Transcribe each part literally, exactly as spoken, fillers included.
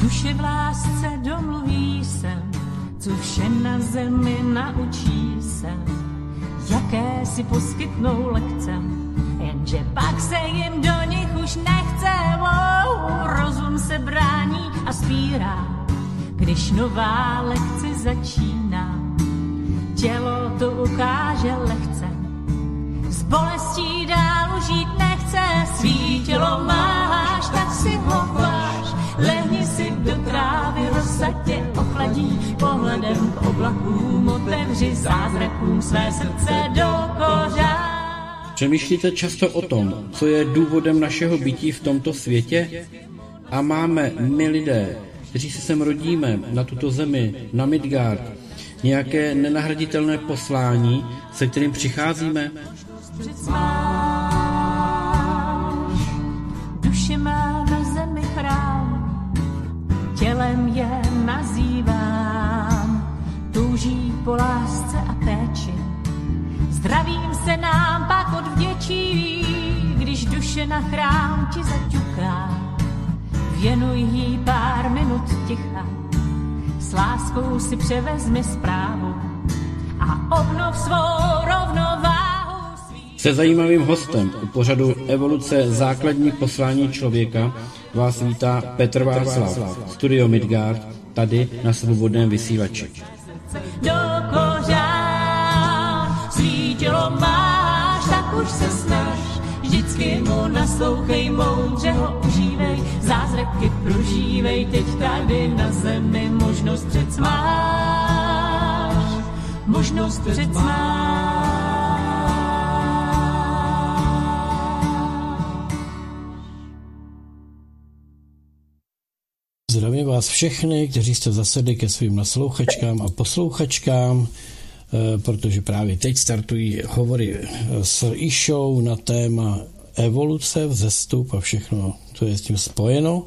Duše v lásce domluví se, co vše na zemi naučí se, jaké si poskytnou lekce, jenže pak se jim do nich už nechce. Wow, rozum se brání a spírá, když nová lekce začíná. Tělo to ukáže lehce, s bolestí dál žít nechce. Svý tělo máš, tak si ho váž, lehni si do trávy, rosa tě ochladí, pohledem k oblakům otevři zázrakům své srdce do kořán. Přemýšlíte často o tom, co je důvodem našeho bytí v tomto světě? A máme my lidé, kteří se sem rodíme, na tuto zemi, na Midgard, nějaké nenahraditelné poslání, se kterým přicházíme? Duše má na zemi chrám, tělem je nazývám, touží po lásce a péči, zdravím se nám pak odvděčí, když duše na chrám ti zaťuká, věnuj jí pár minut ticha, s láskou si převezmi zprávu a obnov svou rovnováhu. Se zajímavým hostem u pořadu Evoluce základní poslání člověka vás vítá Petr Václav, Studio Midgard, tady na Svobodném vysílači. Do kořán svítilo máš, tak už se snaž, vždycky mu naslouchej, moudře ho užívej, zázraky prožívej, teď tady na zemi možnost přec máš, možnost přec máš. Zdravím vás všechny, kteří jste zasedli ke svým naslouchačkám a poslouchačkám, protože právě teď startují hovory s Išou na téma evoluce, vzestup a všechno, co je s tím spojeno.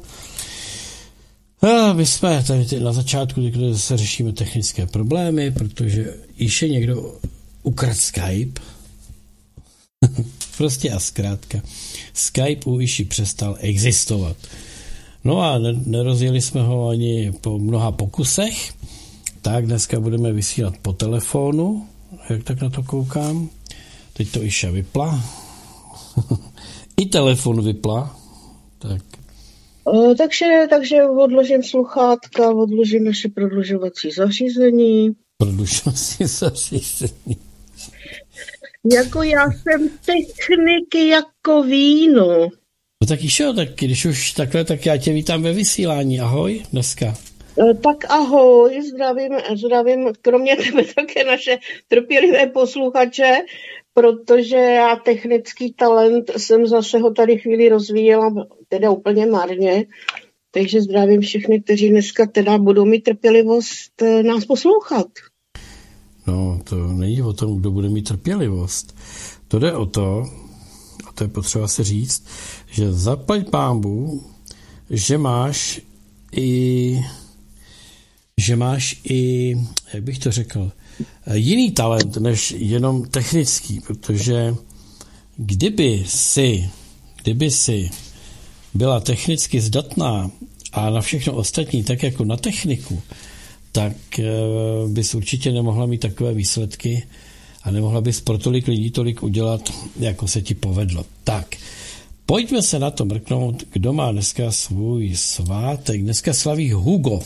A my jsme tady na začátku, kde se řešíme technické problémy, protože Iše někdo ukradl Skype. Prostě a zkrátka. Skype u Iši přestal existovat. No a nerozjeli jsme ho ani po mnoha pokusech, tak dneska budeme vysílat po telefonu, jak tak na to koukám. Teď to Iša vypla. I telefon vypla. Tak. O, takže, takže odložím sluchátka, odložím naše prodlužovací zařízení. Prodlužovací zařízení. Jako já jsem technik jako víno. No tak Išo, tak když už takhle, tak já tě vítám ve vysílání. Ahoj dneska. Tak ahoj, zdravím, zdravím kromě tebe také naše trpělivé posluchače, protože já technický talent jsem zase ho tady chvíli rozvíjela, teda úplně marně, takže zdravím všechny, kteří dneska teda budou mít trpělivost nás poslouchat. No, to není o tom, kdo bude mít trpělivost. To jde o to, a to je potřeba si říct, že zaplať pánbu, že máš i že máš i, jak bych to řekl, jiný talent než jenom technický, protože kdyby si, kdyby si byla technicky zdatná a na všechno ostatní, tak jako na techniku, tak bys určitě nemohla mít takové výsledky a nemohla bys pro tolik lidí tolik udělat, jako se ti povedlo. Tak, pojďme se na to mrknout, kdo má dneska svůj svátek. Dneska slaví Hugo.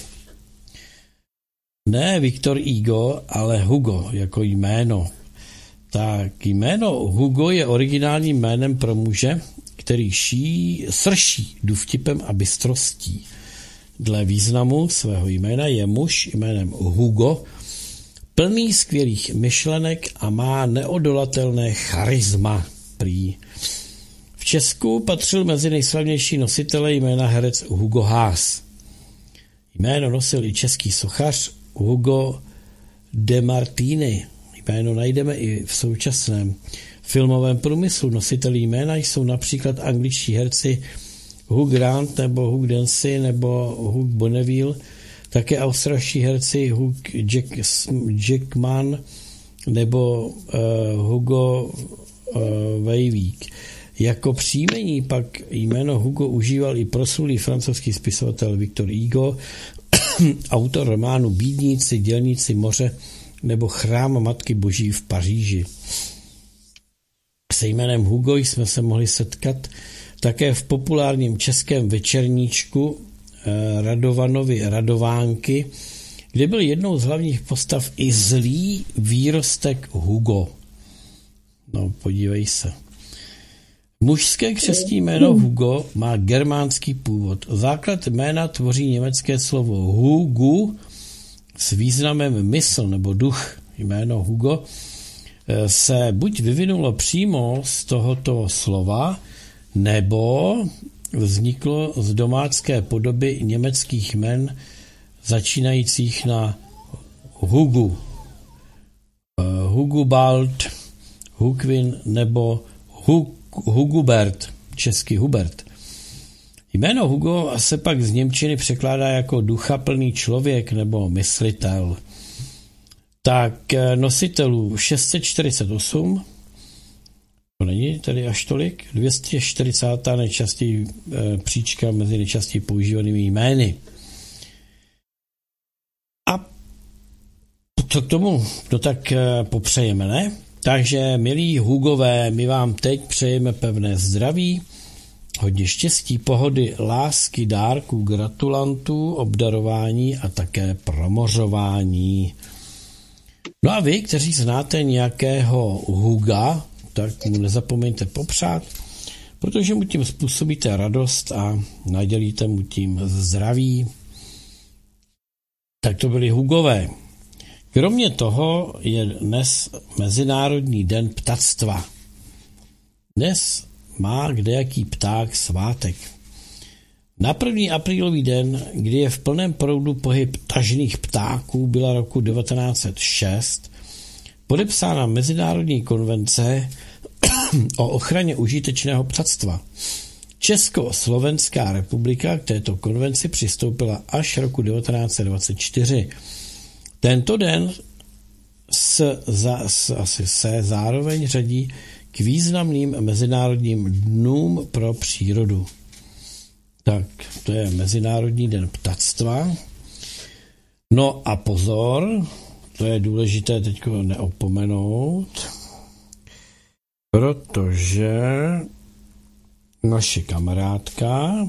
Ne Viktor Igo, ale Hugo jako jméno. Tak jméno Hugo je originálním jménem pro muže, který ší, srší důvtipem a bystrostí. Dle významu svého jména je muž jménem Hugo, plný skvělých myšlenek a má neodolatelné charisma. Prý. V Česku patřil mezi nejslavnější nositele jména herec Hugo Haas. Jméno nosil i český sochař Hugo de Martini. Jméno najdeme i v současném filmovém průmyslu. Nositeli jména jsou například angličtí herci Hugh Grant nebo Hugh Dancy nebo Hugh Bonneville, také australští herci Hugh Jack, Jackman nebo uh, Hugo uh, Weaving. Jako příjmení pak jméno Hugo užíval i proslulý francouzský spisovatel Victor Hugo, autor románu Bídníci, dělníci moře nebo Chrám Matky Boží v Paříži. Se jménem Hugo jsme se mohli setkat také v populárním českém večerníčku Radovanovi Radovánky, kde byl jednou z hlavních postav i zlý výrostek Hugo. No, podívej se. Mužské křestní jméno Hugo má germánský původ. Základ jména tvoří německé slovo Hugu s významem mysl nebo duch. Jméno Hugo se buď vyvinulo přímo z tohoto slova, nebo vzniklo z domácké podoby německých jmen začínajících na Hugu. Hugubald, Hugwin nebo Hugubert, český Hubert. Jméno Hugo se pak z němčiny překládá jako duchaplný člověk nebo myslitel. Tak nositelů šest set čtyřicet osm, to není tedy až tolik, dvě stě čtyřicátá nejčastěji e, příčka mezi nejčastěji používanými jmény. A co k tomu? No tak e, popřejeme, ne? Takže, milí Hugové, my vám teď přejeme pevné zdraví, hodně štěstí, pohody, lásky, dárků, gratulantů, obdarování a také promořování. No a vy, kteří znáte nějakého Huga, tak mu nezapomeňte popřát, protože mu tím způsobíte radost a nadělíte mu tím zdraví. Tak to byli Hugové. Kromě toho je dnes Mezinárodní den ptactva. Dnes má kdejaký pták svátek. Na první aprílový den, kdy je v plném proudu pohyb tažných ptáků, byla roku devatenáct set šest podepsána Mezinárodní konvence o ochraně užitečného ptactva. Československá republika k této konvenci přistoupila až roku devatenáct set dvacet čtyři. Tento den s, za, s, asi se zároveň řadí k významným mezinárodním dnům pro přírodu. Tak, to je Mezinárodní den ptactva. No a pozor, to je důležité teď neopomenout, protože naše kamarádka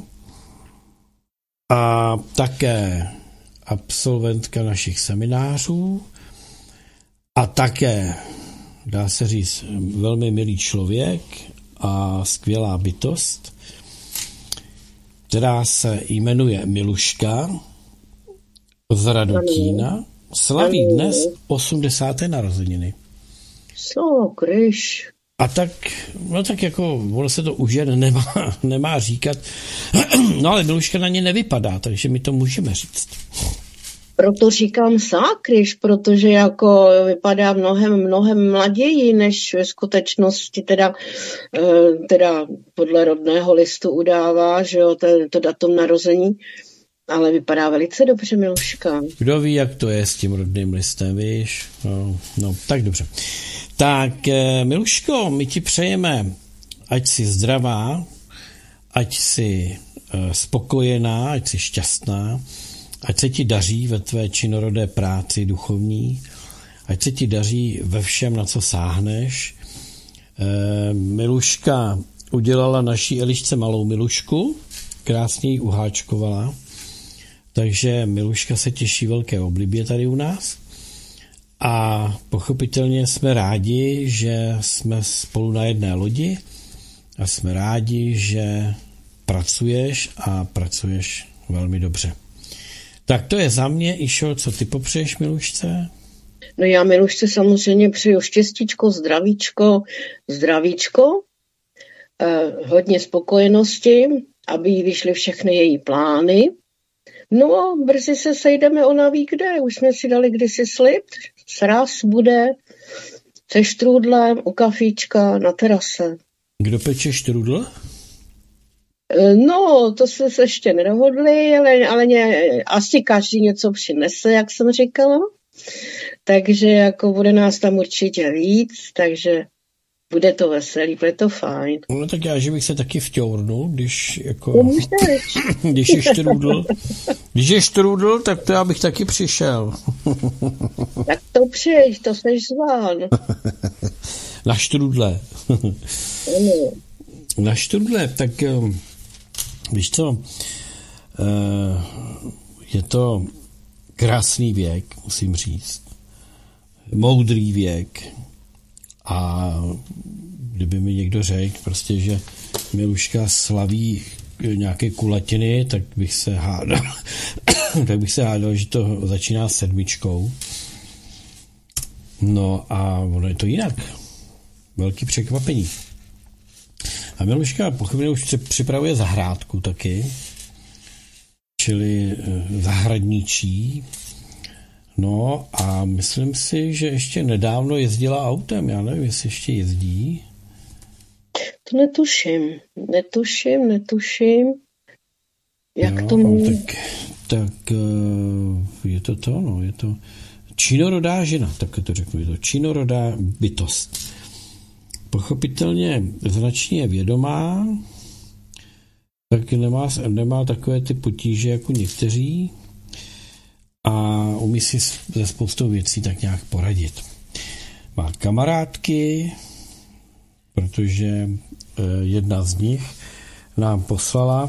a také absolventka našich seminářů a také, dá se říct, velmi milý člověk a skvělá bytost, která se jmenuje Miluška z Radotína, slaví dnes osmdesáté narozeniny. Co, kryš. A tak, no tak jako, ono se to už jen nemá, nemá říkat, no ale Miluška na ně nevypadá, takže my to můžeme říct. Proto říkám sákryš, protože jako vypadá mnohem, mnohem mlaději, než ve skutečnosti teda, teda podle rodného listu udává, že jo, to, to datum narození, ale vypadá velice dobře Miluška. Kdo ví, jak to je s tím rodným listem, víš? No, no tak dobře. Tak, Miluško, my ti přejeme, ať jsi zdravá, ať jsi spokojená, ať jsi šťastná, ať se ti daří ve tvé činorodé práci duchovní, ať se ti daří ve všem, na co sáhneš. Miluška udělala naší Elišce malou Milušku, krásně ji uháčkovala, takže Miluška se těší velké oblibě tady u nás. A pochopitelně jsme rádi, že jsme spolu na jedné lodi a jsme rádi, že pracuješ a pracuješ velmi dobře. Tak to je za mě, Išo, co ty popřeješ Milušce? No já Milušce samozřejmě přeju štěstíčko, zdravíčko, zdravíčko, eh, hodně spokojenosti, aby jí vyšly všechny její plány. No a brzy se sejdeme, ona ví kde, už jsme si dali kdysi slib, sraz bude se štrůdlem u kafíčka na terase. Kdo peče štrůdl? No, to jsme se ještě nedohodli, ale, ale ně, asi každý něco přinese, jak jsem říkala. Takže jako bude nás tam určitě víc, takže Bude to veselý, bude to fajn. No tak já, že bych se taky vťournul, když jako... když je štrůdl. Když je štrůdl, tak to já bych taky přišel. Tak to přijď, to seš zván. Na štrůdle. Ano. Na štrůdle, tak víš co, je to krásný věk, musím říct. Moudrý věk. A kdyby mi někdo řekl, prostě, že Miluška slaví nějaké kulatiny, tak bych se hádal, tak bych se hádal, že to začíná sedmičkou. No a ono je to jinak. Velký překvapení. A Miluška pochopně už připravuje zahrádku taky, čili zahradničí. No a myslím si, že ještě nedávno jezdila autem. Já nevím, jestli ještě jezdí. To netuším. Netuším, netuším. Jak jo, to mluví? Tak, tak je to to, no, je to činorodá žena, tak to řeknu, je to činorodá bytost. Pochopitelně značně vědomá, tak nemá, nemá takové ty potíže jako někteří a umí si se spoustou věcí tak nějak poradit. Má kamarádky, protože jedna z nich nám poslala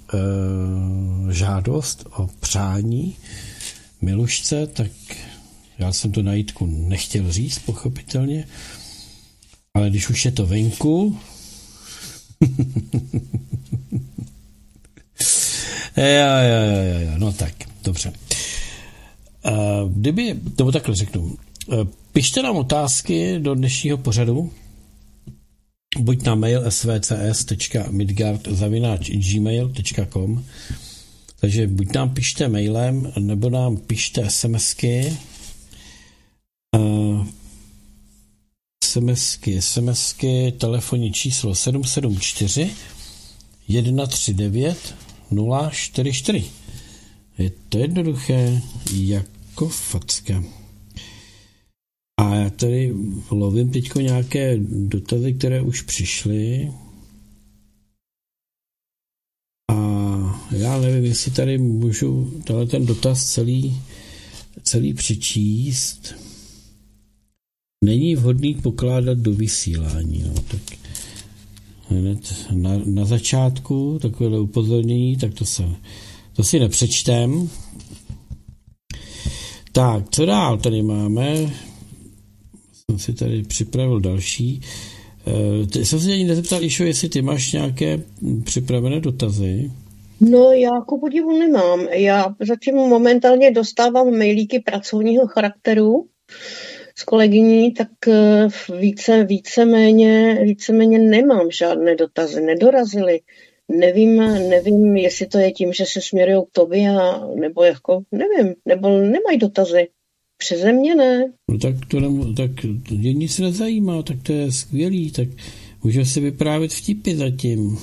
žádost o přání Milušce, tak já jsem to na Jitku nechtěl říct, pochopitelně, ale když už je to venku, jo, jo, jo, jo, no tak, dobře. Kdyby, nebo takhle řeknu, pište nám otázky do dnešního pořadu, buď na mail s v c s tečka midgard zavináč gmail tečka com, takže buď nám pište mailem, nebo nám pište smsky, uh, smsky, smsky, telefonní číslo sedm sedm čtyři jedna tři devět nula čtyři čtyři. Je to jednoduché jako facka. A já tady lovím teďko nějaké dotazy, které už přišly. A já nevím, jestli tady můžu tenhle ten dotaz celý, celý přečíst. Není vhodný pokládat do vysílání. No, tak hned na, na začátku takové upozornění, tak to, se, to si nepřečtem. Tak, co dál tady máme? Jsem si tady připravil další. Ty jsem se ani nezeptal, Išo, jestli ty máš nějaké připravené dotazy. No, já jako podivu nemám. Já zatím momentálně dostávám mailíky pracovního charakteru s kolegyní, tak více, víceméně, víceméně nemám žádné dotazy, nedorazily. Nevím, nevím, jestli to je tím, že se směrují k tobě, nebo jako, nevím, nebo nemají dotazy. Přeze mě ne. No tak to nem, tak to nic nezajímá, tak to je skvělý, tak můžeme si vyprávět vtipy zatím.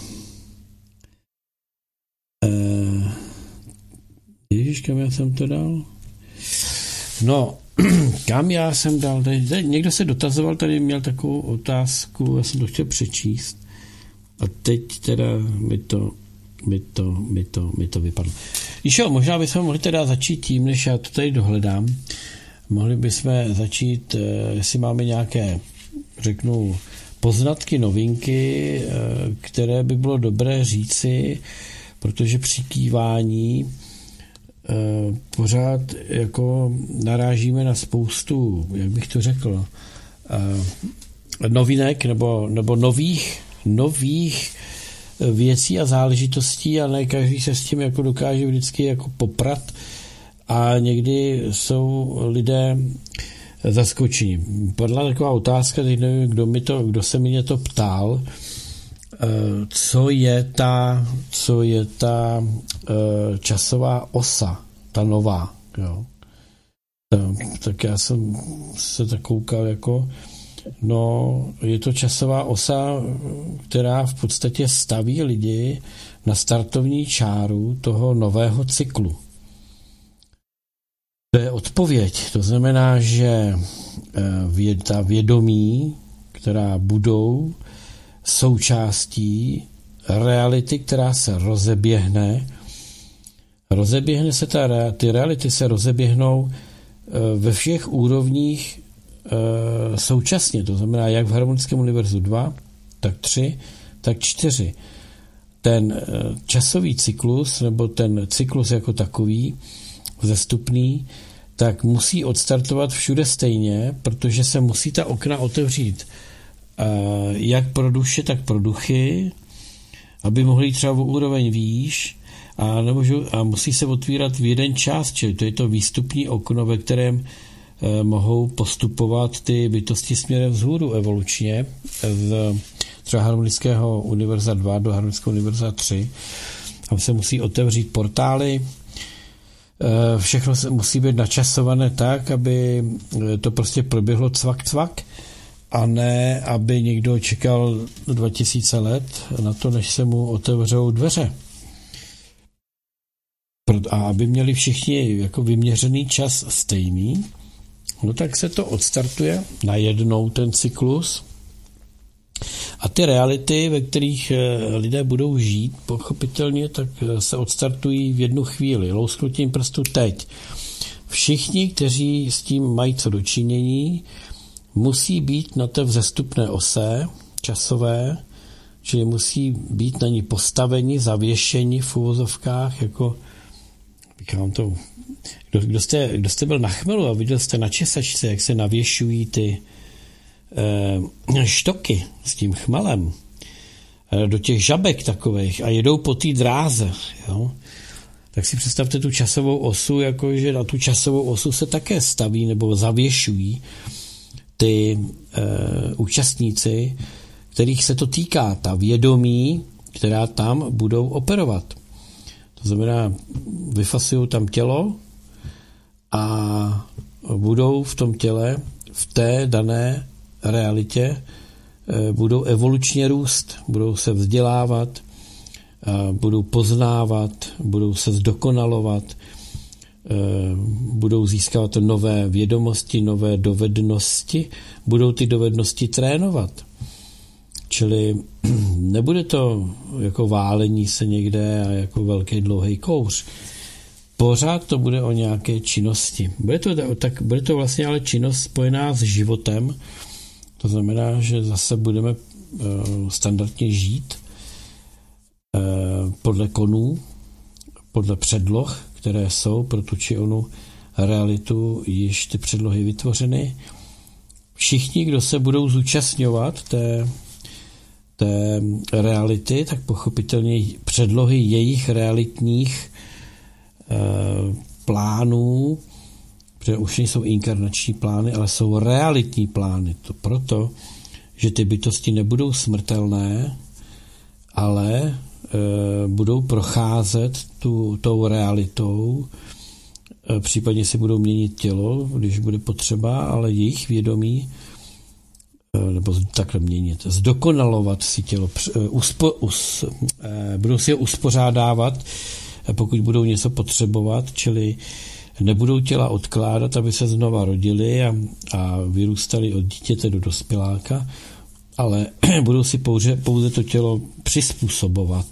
Uh, Ježíš, kam já jsem to dal? No, kam já jsem dal? Tady, tady, někdo se dotazoval, tady měl takovou otázku, já jsem to chtěl přečíst. A teď teda mi to, mi to, mi to, mi to vypadlo. Išo, možná bychom mohli teda začít tím, než já to tady dohledám. Mohli bychom začít, jestli máme nějaké, řeknu, poznatky, novinky, které by bylo dobré říci, protože při kývání pořád jako narážíme na spoustu, jak bych to řekl, novinek nebo, nebo nových, nových věcí a záležitostí a ne každý se s tím jako dokáže vždycky jako poprat a někdy jsou lidé zaskočení. Padla taková otázka, teď nevím, kdo, mi to, kdo se mě to ptal, co je ta, co je ta časová osa, ta nová. Jo. Tak já jsem se tak koukal jako, no, je to časová osa, která v podstatě staví lidi na startovní čáru toho nového cyklu. To je odpověď. To znamená, že ta vědomí, která budou součástí reality, která se rozeběhne. Rozeběhne se ta, ty reality se rozeběhnou ve všech úrovních současně, to znamená jak v harmonickém univerzu dva, tak tři, tak čtyři. Ten časový cyklus, nebo ten cyklus jako takový, vzestupný, tak musí odstartovat všude stejně, protože se musí ta okna otevřít jak pro duše, tak pro duchy, aby mohli třeba o úroveň výš, a, nemůžu, a musí se otvírat v jeden čas, čili to je to výstupní okno, ve kterém eh, mohou postupovat ty bytosti směrem vzhůru evolučně z třeba harmonického univerza dva do harmonického univerza tři. Tam se musí otevřít portály, eh, všechno se musí být načasované tak, aby to prostě proběhlo cvak cvak, a ne, aby někdo čekal dva tisíce let na to, než se mu otevřou dveře. A aby měli všichni jako vyměřený čas stejný, no tak se to odstartuje najednou ten cyklus a ty reality, ve kterých lidé budou žít, pochopitelně, tak se odstartují v jednu chvíli, lousknutím prstu teď. Všichni, kteří s tím mají co dočinění, musí být na té vzestupné ose časové, čili musí být na ní postaveni, zavěšeni v uvozovkách, jako říkám to, kdo, kdo, jste, kdo jste byl na chmelu a viděl jste na česačce, jak se navěšují ty eh, štoky s tím chmelem eh, do těch žabek takových a jedou po té dráze, jo? Tak si představte tu časovou osu, jakože na tu časovou osu se také staví nebo zavěšují ty eh, účastníci, kterých se to týká, ta vědomí, která tam budou operovat. To znamená, vyfasují tam tělo a budou v tom těle, v té dané realitě, budou evolučně růst, budou se vzdělávat, budou poznávat, budou se zdokonalovat, budou získávat nové vědomosti, nové dovednosti, budou ty dovednosti trénovat. Čili nebude to jako válení se někde a jako velký dlouhý kouř. Pořád to bude o nějaké činnosti. Bude to, tak, bude to vlastně ale činnost spojená s životem. To znamená, že zase budeme uh, standardně žít uh, podle konů, podle předloh, které jsou pro tu či onu realitu již ty předlohy vytvořeny. Všichni, kdo se budou zúčastňovat té té reality, tak pochopitelně předlohy jejich realitních e, plánů, protože už nejsou inkarnační plány, ale jsou realitní plány. To proto, že ty bytosti nebudou smrtelné, ale e, budou procházet tu, tou realitou, e, případně si budou měnit tělo, když bude potřeba, ale jejich vědomí nebo takhle měnit, zdokonalovat si tělo, uspo, us, budou si ho uspořádávat, pokud budou něco potřebovat, čili nebudou těla odkládat, aby se znova rodili a, a vyrůstali od dítěte do dospěláka, ale budou si pouze, pouze to tělo přizpůsobovat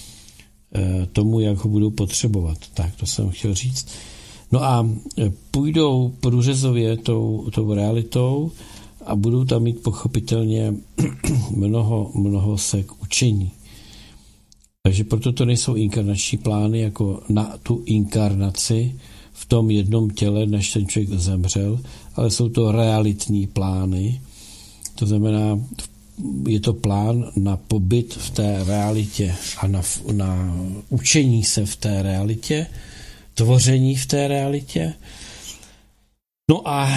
tomu, jak ho budou potřebovat. Tak, to jsem chtěl říct. No a půjdou průřezově tou, tou realitou a budou tam mít pochopitelně mnoho, mnoho sek učení. Takže proto to nejsou inkarnační plány jako na tu inkarnaci v tom jednom těle, než ten člověk zemřel, ale jsou to realitní plány. To znamená, je to plán na pobyt v té realitě a na, na učení se v té realitě, tvoření v té realitě. No a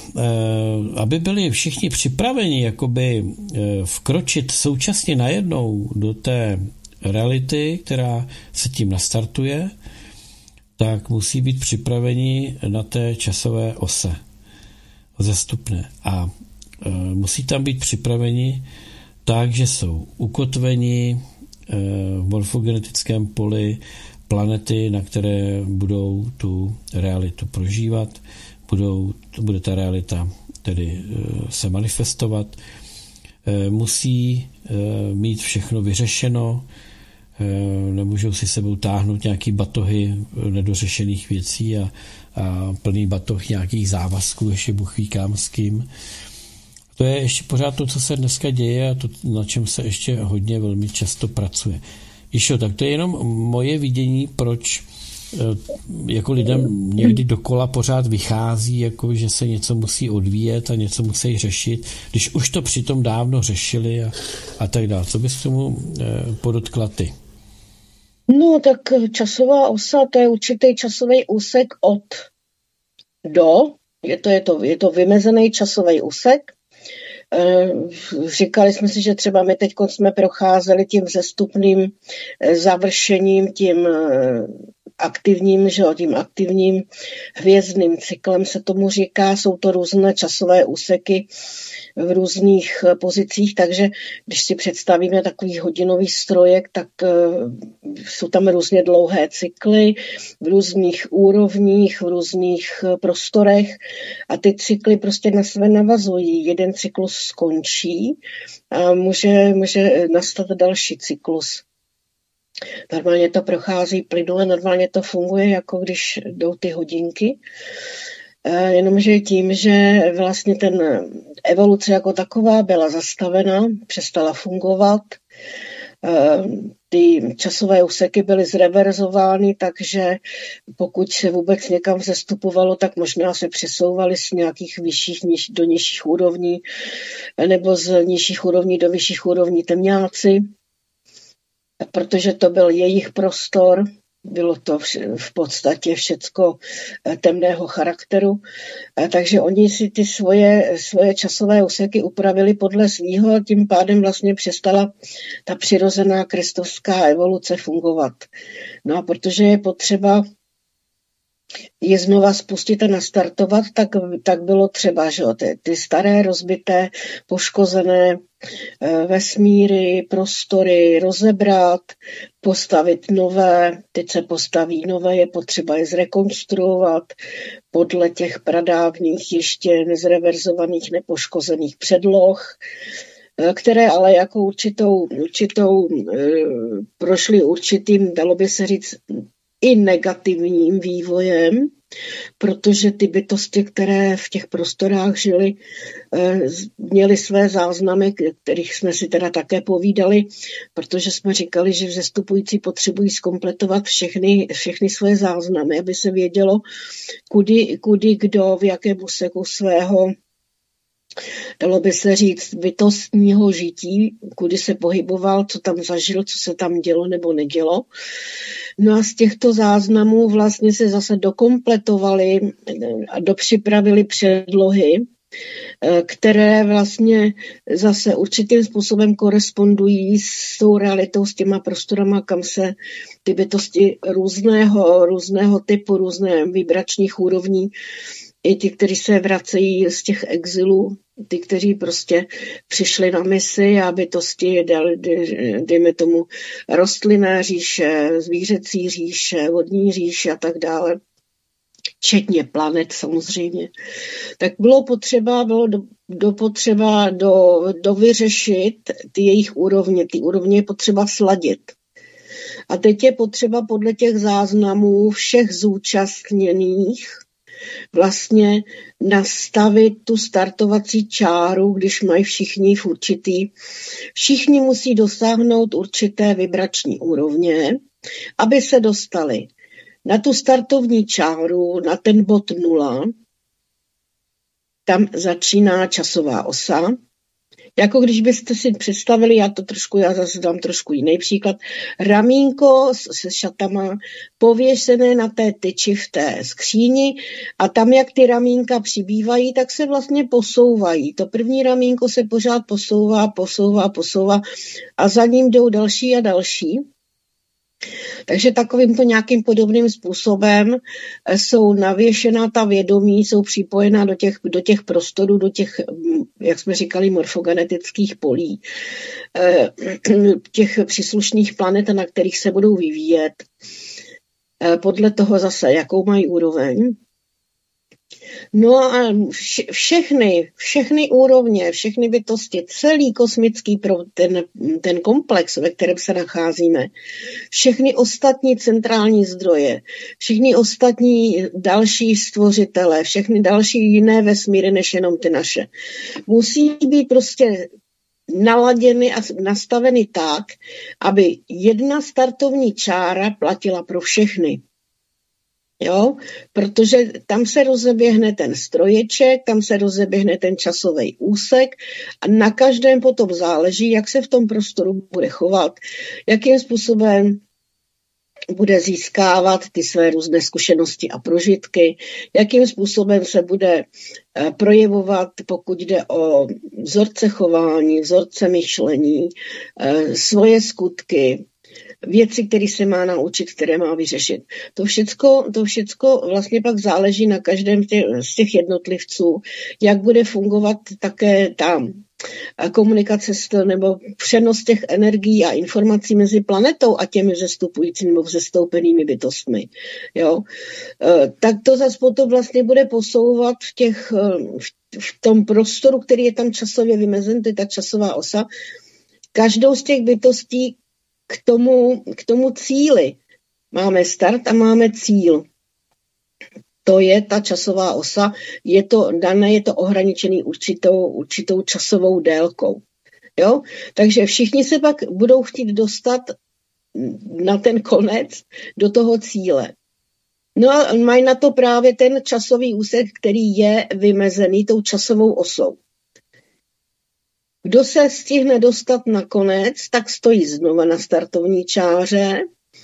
aby byli všichni připraveni jakoby vkročit současně najednou do té reality, která se tím nastartuje, tak musí být připraveni na té časové ose zastupné. A musí tam být připraveni tak, že jsou ukotveni v morfogenetickém poli planety, na které budou tu realitu prožívat, budou, bude ta realita tedy se manifestovat musí mít všechno vyřešeno, nemůžou si sebou táhnout nějaký batohy nedořešených věcí a, a plný batoh nějakých závazků, ještě Bůh ví kam s kým. To je ještě pořád to, co se dneska děje a to, na čem se ještě hodně velmi často pracuje. Išo, tak to je jenom moje vidění, proč jako lidem někdy dokola pořád vychází, jako že se něco musí odvíjet a něco musí řešit, když už to přitom dávno řešili a, a tak dále. Co bys k tomu podotkla ty? No tak časová osa, to je určitý časový úsek od do, je to, je to, je to vymezený časový úsek. Říkali jsme si, že třeba my teď jsme procházeli tím vzestupným završením, tím aktivním, že jo, tím aktivním hvězdným cyklem se tomu říká, jsou to různé časové úseky v různých pozicích, takže když si představíme takový hodinový strojek, tak uh, jsou tam různě dlouhé cykly v různých úrovních, v různých prostorech a ty cykly prostě na sebe navazují. Jeden cyklus skončí a může, může nastat další cyklus. Normálně to prochází plynule, normálně to funguje, jako když jdou ty hodinky. Jenomže tím, že vlastně ten evoluce jako taková byla zastavena, přestala fungovat, ty časové úseky byly zreverzovány, takže pokud se vůbec někam vzestupovalo, tak možná se přesouvaly z nějakých vyšších do nižších úrovní, nebo z nižších úrovní do vyšších úrovní temňáci, protože to byl jejich prostor, bylo to v podstatě všecko temného charakteru, takže oni si ty svoje, svoje časové úseky upravili podle svýho a tím pádem vlastně přestala ta přirozená kristovská evoluce fungovat. No a protože je potřeba je znova spustit a nastartovat, tak, tak bylo třeba, že ty, ty staré, rozbité, poškozené vesmíry, prostory rozebrat, postavit nové, teď se postaví nové, je potřeba je zrekonstruovat podle těch pradávných, ještě nezreverzovaných, nepoškozených předloh, které ale jako určitou, určitou prošly určitým, dalo by se říct, i negativním vývojem, protože ty bytosti, které v těch prostorách žily, měly své záznamy, kterých jsme si teda také povídali, protože jsme říkali, že vzestupující potřebují zkompletovat všechny, všechny své záznamy, aby se vědělo, kudy, kudy kdo, v jakém úseku svého, dalo by se říct, bytostního žití, kudy se pohyboval, co tam zažil, co se tam dělo nebo nedělo. No a z těchto záznamů vlastně se zase dokompletovaly a dopřipravili předlohy, které vlastně zase určitým způsobem korespondují s tou realitou, s těma prostorama, kam se ty bytosti různého, různého typu, různé vibračních úrovní, i ti, kteří se vracejí z těch exilů, ty, kteří prostě přišli na misi a bytosti, dejme tomu, rostlinné říše, zvířecí říše, vodní říše a tak dále, včetně planet samozřejmě, tak bylo potřeba, bylo do, do potřeba do, dovyřešit ty jejich úrovně. Ty úrovně je potřeba sladit. A teď je potřeba podle těch záznamů všech zúčastněných vlastně nastavit tu startovací čáru, když mají všichni v určitý. Všichni musí dosáhnout určité vibrační úrovně, aby se dostali na tu startovní čáru, na ten bod nula. Tam začíná časová osa. Jako když byste si představili, já to trošku, já zase dám trošku jiný příklad, ramínko se šatama pověšené na té tyči v té skříni a tam, jak ty ramínka přibývají, tak se vlastně posouvají. To první ramínko se pořád posouvá, posouvá, posouvá a za ním jdou další a další. Takže takovýmto nějakým podobným způsobem jsou navěšená ta vědomí, jsou připojená do těch, do těch prostorů, do těch, jak jsme říkali, morfogenetických polí, těch příslušných planet, na kterých se budou vyvíjet. Podle toho zase, jakou mají úroveň. No a všechny, všechny úrovně, všechny bytosti, celý kosmický pro ten, ten komplex, ve kterém se nacházíme, všechny ostatní centrální zdroje, všechny ostatní další stvořitele, všechny další jiné vesmíry, než jenom ty naše, musí být prostě naladěny a nastaveny tak, aby jedna startovní čára platila pro všechny. Jo, protože tam se rozeběhne ten stroječek, tam se rozeběhne ten časový úsek a na každém potom záleží, jak se v tom prostoru bude chovat, jakým způsobem bude získávat ty své různé zkušenosti a prožitky, jakým způsobem se bude projevovat, pokud jde o vzorce chování, vzorce myšlení, svoje skutky, věci, které se má naučit, které má vyřešit. To všecko, to všecko vlastně pak záleží na každém z těch jednotlivců, jak bude fungovat také ta komunikace nebo přenos těch energií a informací mezi planetou a těmi vzestupujícími nebo vzestoupenými bytostmi. Jo? Tak to zase potom vlastně bude posouvat v, těch, v tom prostoru, který je tam časově vymezen, to je ta časová osa, každou z těch bytostí K tomu, k tomu cíli. Máme start a máme cíl. To je ta časová osa, je to dané, je to ohraničený určitou, určitou časovou délkou. Jo? Takže všichni se pak budou chtít dostat na ten konec, do toho cíle. No a mají na to právě ten časový úsek, který je vymezený tou časovou osou. Kdo se stihne dostat na konec, tak stojí znova na startovní čáře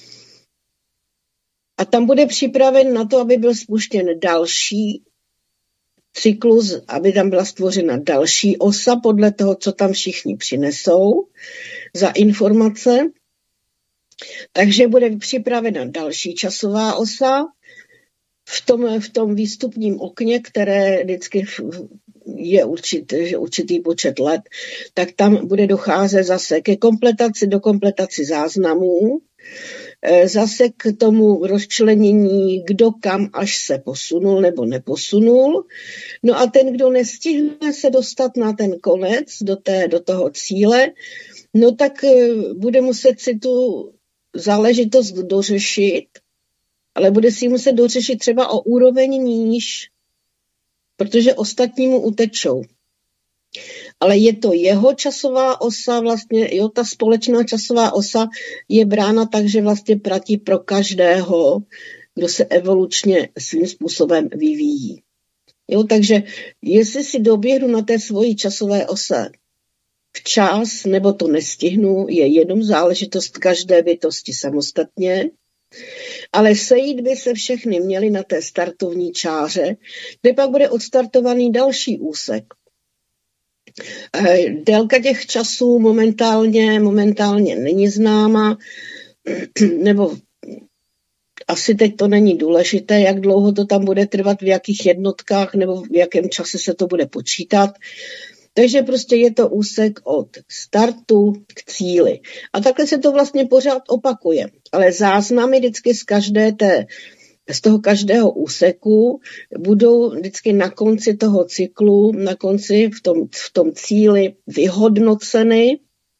a tam bude připraven na to, aby byl spuštěn další cyklus, aby tam byla stvořena další osa podle toho, co tam všichni přinesou za informace. Takže bude připravena další časová osa v tom, v tom výstupním okně, které vždycky je určitý, určitý počet let, tak tam bude docházet zase ke kompletaci, do kompletaci záznamů, zase k tomu rozčlenění, kdo kam až se posunul nebo neposunul. No a ten, kdo nestihne se dostat na ten konec, do, té, do toho cíle, no tak bude muset si tu záležitost dořešit, ale bude si muset dořešit třeba o úroveň níž, protože ostatní mu utečou. Ale je to jeho časová osa, vlastně, jo, ta společná časová osa je brána tak, že vlastně platí pro každého, kdo se evolučně svým způsobem vyvíjí. Jo, takže jestli si doběhnu na té svojí časové ose včas, nebo to nestihnu, je jenom záležitost každé bytosti samostatně, ale sejít by se všechny měli na té startovní čáře, kde pak bude odstartovaný další úsek. Délka těch časů momentálně, momentálně není známa, nebo asi teď to není důležité, jak dlouho to tam bude trvat, v jakých jednotkách nebo v jakém čase se to bude počítat. Takže prostě je to úsek od startu k cíli. A takhle se to vlastně pořád opakuje. Ale záznamy vždycky z každé té, z toho každého úseku budou vždycky na konci toho cyklu, na konci v tom, v tom cíli vyhodnoceny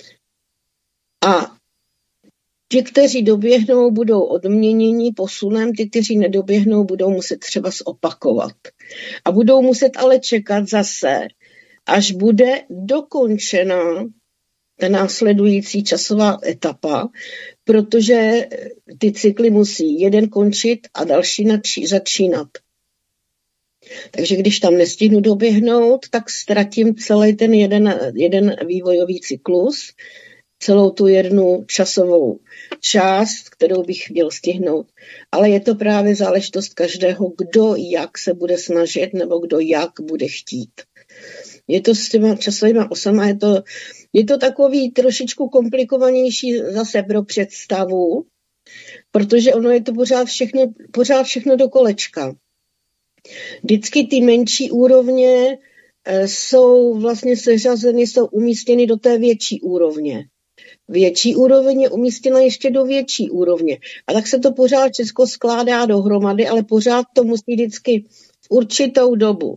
a ti, kteří doběhnou, budou odměněni posunem, ti, kteří nedoběhnou, budou muset třeba zopakovat. A budou muset ale čekat zase, až bude dokončena ta následující časová etapa, protože ty cykly musí jeden končit a další nači- začínat. Takže když tam nestihnu doběhnout, tak ztratím celý ten jeden, jeden vývojový cyklus, celou tu jednu časovou část, kterou bych měl stihnout. Ale je to právě záležitost každého, kdo jak se bude snažit nebo kdo jak bude chtít. Je to s těma časovýma osama, je to, je to takový trošičku komplikovanější zase pro představu, protože ono je to pořád všechno, pořád všechno do kolečka. Vždycky ty menší úrovně jsou vlastně seřazeny, jsou umístěny do té větší úrovně. Větší úroveň je umístěna ještě do větší úrovně. A tak se to pořád všechno skládá dohromady, ale pořád to musí vždycky v určitou dobu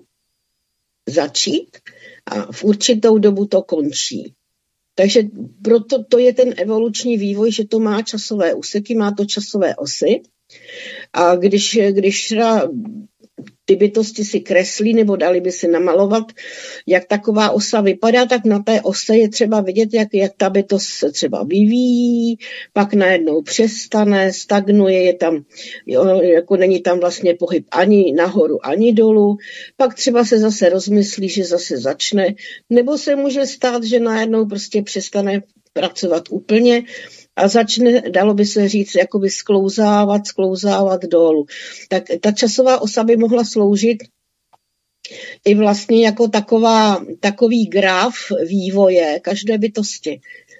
začít a v určitou dobu to končí. Takže proto to je ten evoluční vývoj, že to má časové úseky, má to časové osy. A když, když ty bytosti si kreslí nebo dali by si namalovat, jak taková osa vypadá, tak na té ose je třeba vidět, jak, jak ta bytost se třeba vyvíjí, pak najednou přestane, stagnuje, je tam, jo, jako není tam vlastně pohyb ani nahoru, ani dolů, pak třeba se zase rozmyslí, že zase začne, nebo se může stát, že najednou prostě přestane pracovat úplně a začne, dalo by se říct, jakoby sklouzávat, sklouzávat dolů. Tak ta časová osa by mohla sloužit i vlastně jako taková, takový graf vývoje každé bytosti.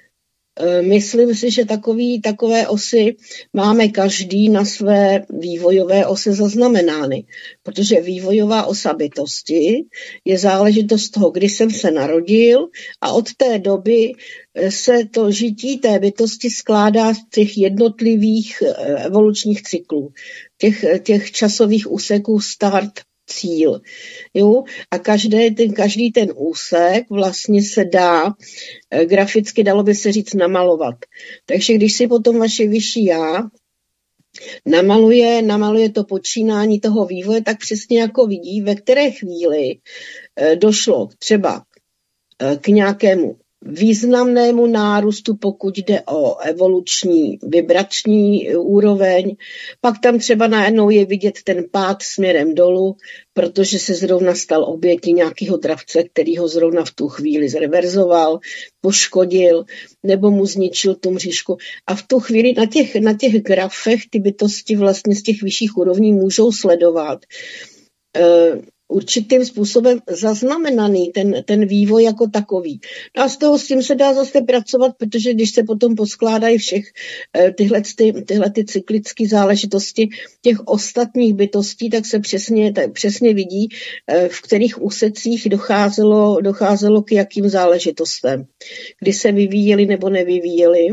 Myslím si, že takový, takové osy máme každý na své vývojové ose zaznamenány, protože vývojová osa bytosti je záležitost toho, kdy jsem se narodil a od té doby se to žití té bytosti skládá z těch jednotlivých evolučních cyklů, těch, těch časových úseků start, cíl. Jo? A každý ten, každý ten úsek vlastně se dá graficky, dalo by se říct, namalovat. Takže když si potom vaše vyšší já namaluje, namaluje to počínání toho vývoje, tak přesně jako vidí, ve které chvíli došlo třeba k nějakému významnému nárůstu, pokud jde o evoluční vibrační úroveň. Pak tam třeba najednou je vidět ten pád směrem dolů, protože se zrovna stal obětí nějakého dravce, který ho zrovna v tu chvíli zreverzoval, poškodil nebo mu zničil tu mřížku. A v tu chvíli na těch, na těch grafech ty bytosti vlastně z těch vyšších úrovní můžou sledovat uh, určitým způsobem zaznamenaný ten, ten vývoj jako takový. No a z toho s tím se dá zase pracovat, protože když se potom poskládají všech tyhle, ty, tyhle ty cyklické záležitosti těch ostatních bytostí, tak se přesně, tak přesně vidí, v kterých úsecích docházelo, docházelo k jakým záležitostem. Kdy se vyvíjeli nebo nevyvíjeli,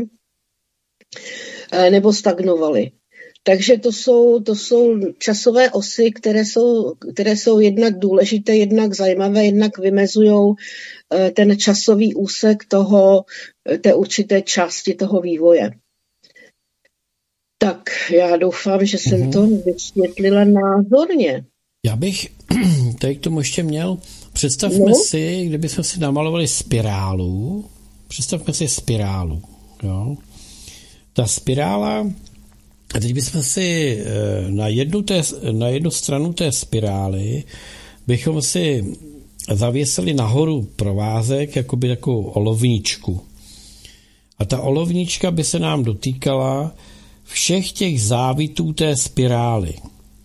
nebo stagnovali. Takže to jsou, to jsou časové osy, které jsou, které jsou jednak důležité, jednak zajímavé, jednak vymezují ten časový úsek toho, té určité části toho vývoje. Tak já doufám, že jsem to vysvětlila názorně. Já bych tady k tomu ještě měl, představme no. si, kdybychom si namalovali spirálu, představme si spirálu, jo. Ta spirála, a teď bychom si na jednu, té, na jednu stranu té spirály bychom si zavěsili nahoru provázek, jakoby takovou olovničku. A ta olovnička by se nám dotýkala všech těch závitů té spirály.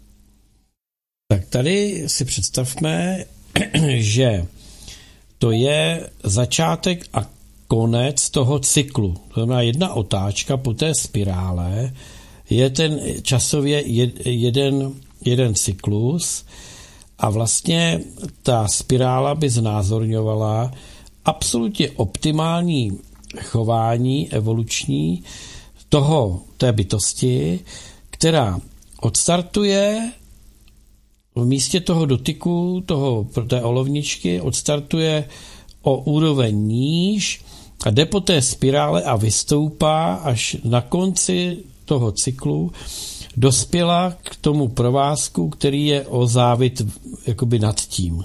Tak tady si představme, že to je začátek a konec toho cyklu. To znamená jedna otáčka po té spirále je ten časově jeden, jeden cyklus a vlastně ta spirála by znázorňovala absolutně optimální chování evoluční toho, té bytosti, která odstartuje v místě toho dotyku, toho, té olovničky, odstartuje o úroveň níž a jde po té spirále a vystoupá až na konci toho cyklu dospěla k tomu provázku, který je o závit jakoby nad tím.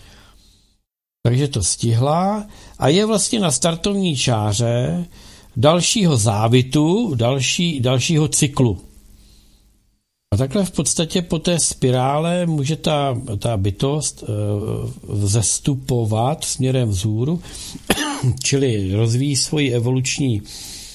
Takže to stihla a je vlastně na startovní čáře dalšího závitu, další, dalšího cyklu. A takhle v podstatě po té spirále může ta, ta bytost vzestupovat směrem vzhůru, čili rozvíjí svoji evoluční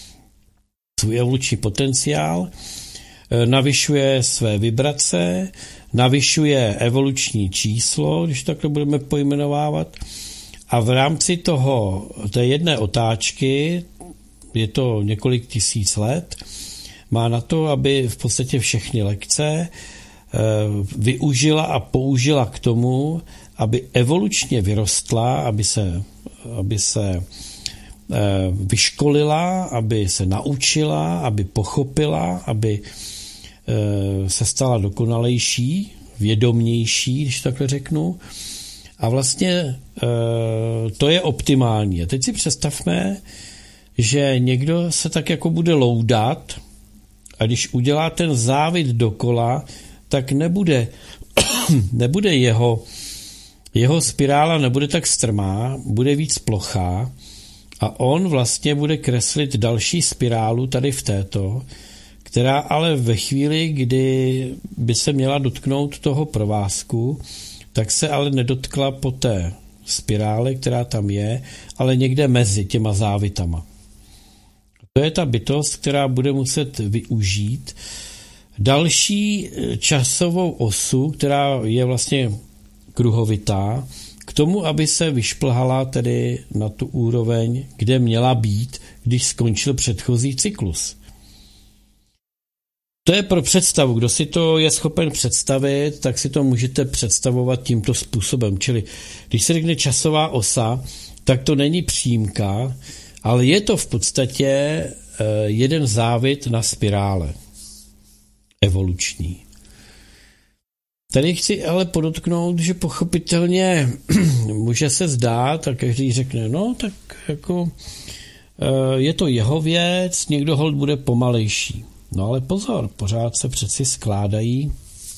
svůj evoluční potenciál, navyšuje své vibrace, navyšuje evoluční číslo, když takhle budeme pojmenovávat, a v rámci toho, té jedné otáčky, je to několik tisíc let, má na to, aby v podstatě všechny lekce využila a použila k tomu, aby evolučně vyrostla, aby se, aby se vyškolila, aby se naučila, aby pochopila, aby se stala dokonalejší vědomější, když takhle řeknu. A vlastně e, to je optimální. A teď si představme, že někdo se tak jako bude loudat a když udělá ten závit dokola, tak nebude, nebude jeho, jeho spirála nebude tak strmá, bude víc plochá a on vlastně bude kreslit další spirálu tady v této, která ale ve chvíli, kdy by se měla dotknout toho provázku, tak se ale nedotkla po té spirále, která tam je, ale někde mezi těma závitama. To je ta bytost, která bude muset využít další časovou osu, která je vlastně kruhovitá, k tomu, aby se vyšplhala tedy na tu úroveň, kde měla být, když skončil předchozí cyklus. To je pro představu. Kdo si to je schopen představit, tak si to můžete představovat tímto způsobem. Čili když se řekne časová osa, tak to není přímka, ale je to v podstatě jeden závit na spirále evoluční. Tady chci ale podotknout, že pochopitelně může se zdát a každý řekne, no tak jako je to jeho věc, někdo holt bude pomalejší. No ale pozor, pořád se přeci skládají,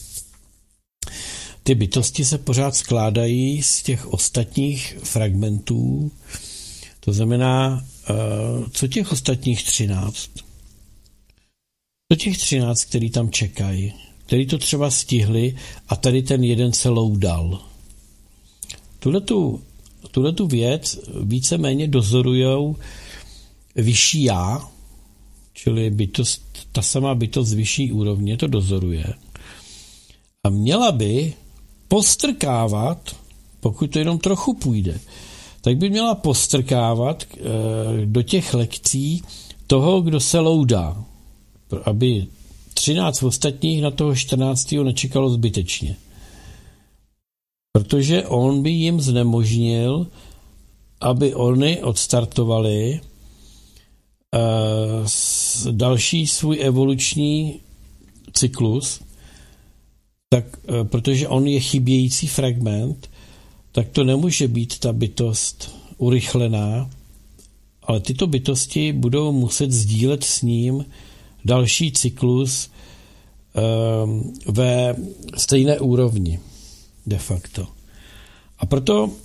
ty bytosti se pořád skládají z těch ostatních fragmentů, to znamená, co těch ostatních třináct? Co těch třináct, který tam čekají, který to třeba stihli a tady ten jeden se loudal. Tuhletu, tuhletu věc víceméně dozorujou vyšší já, čili bytost, ta sama bytost z vyšší úrovně to dozoruje. A měla by postrkávat, pokud to jenom trochu půjde, tak by měla postrkávat e, do těch lekcí toho, kdo se loudá, aby třináct ostatních na toho čtrnáctého nečekalo zbytečně. Protože on by jim znemožnil, aby oni odstartovali uh, další svůj evoluční cyklus, tak, uh, protože on je chybějící fragment, tak to nemůže být ta bytost urychlená, ale tyto bytosti budou muset sdílet s ním další cyklus um, ve stejné úrovni de facto. A proto, uh,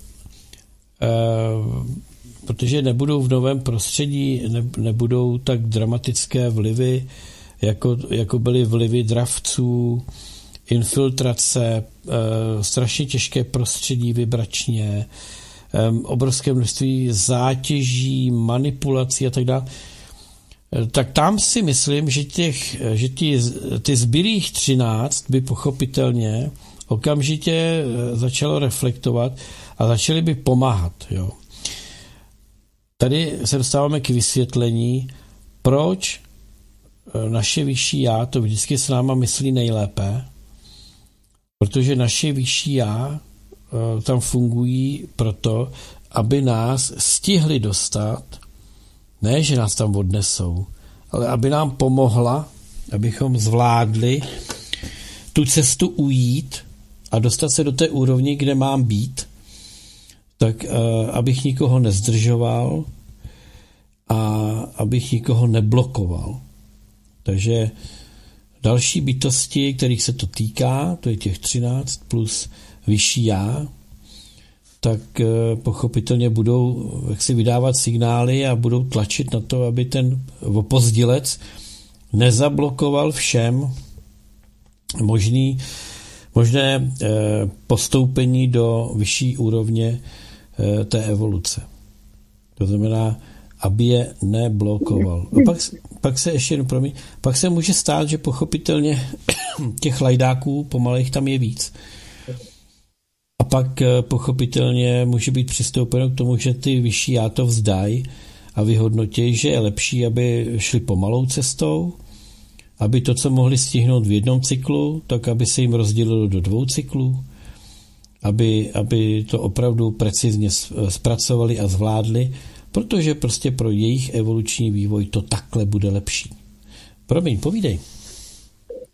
protože nebudou v novém prostředí, ne, nebudou tak dramatické vlivy, jako, jako byly vlivy dravců, infiltrace, uh, strašně těžké prostředí vibračně, um, obrovské množství zátěží, manipulací a tak dále, tak tam si myslím, že, těch, že ty, ty zbylých třináct by pochopitelně okamžitě začalo reflektovat a začaly by pomáhat. Jo. Tady se dostáváme k vysvětlení, proč naše vyšší já to vždycky s náma myslí nejlépe, protože naše vyšší já tam fungují proto, aby nás stihli dostat, ne, že nás tam odnesou, ale aby nám pomohla, abychom zvládli tu cestu ujít a dostat se do té úrovni, kde mám být, tak uh, abych nikoho nezdržoval a abych nikoho neblokoval. Takže další bytosti, kterých se to týká, to je těch třináct plus vyšší já, tak pochopitelně budou jaksi vydávat signály a budou tlačit na to, aby ten opozdilec nezablokoval všem možný, možné postoupení do vyšší úrovně té evoluce. To znamená, aby je neblokoval. A pak, pak se ještě, no promiň, pak se může stát, že pochopitelně těch lajdáků pomalejch tam je víc. A pak pochopitelně může být přistoupeno k tomu, že ty vyšší já to vzdají a vyhodnotí, že je lepší, aby šli pomalou cestou, aby to, co mohli stihnout v jednom cyklu, tak aby se jim rozdělilo do dvou cyklů, aby, aby to opravdu precizně zpracovali a zvládli, protože prostě pro jejich evoluční vývoj to takhle bude lepší. Promiň, povídej.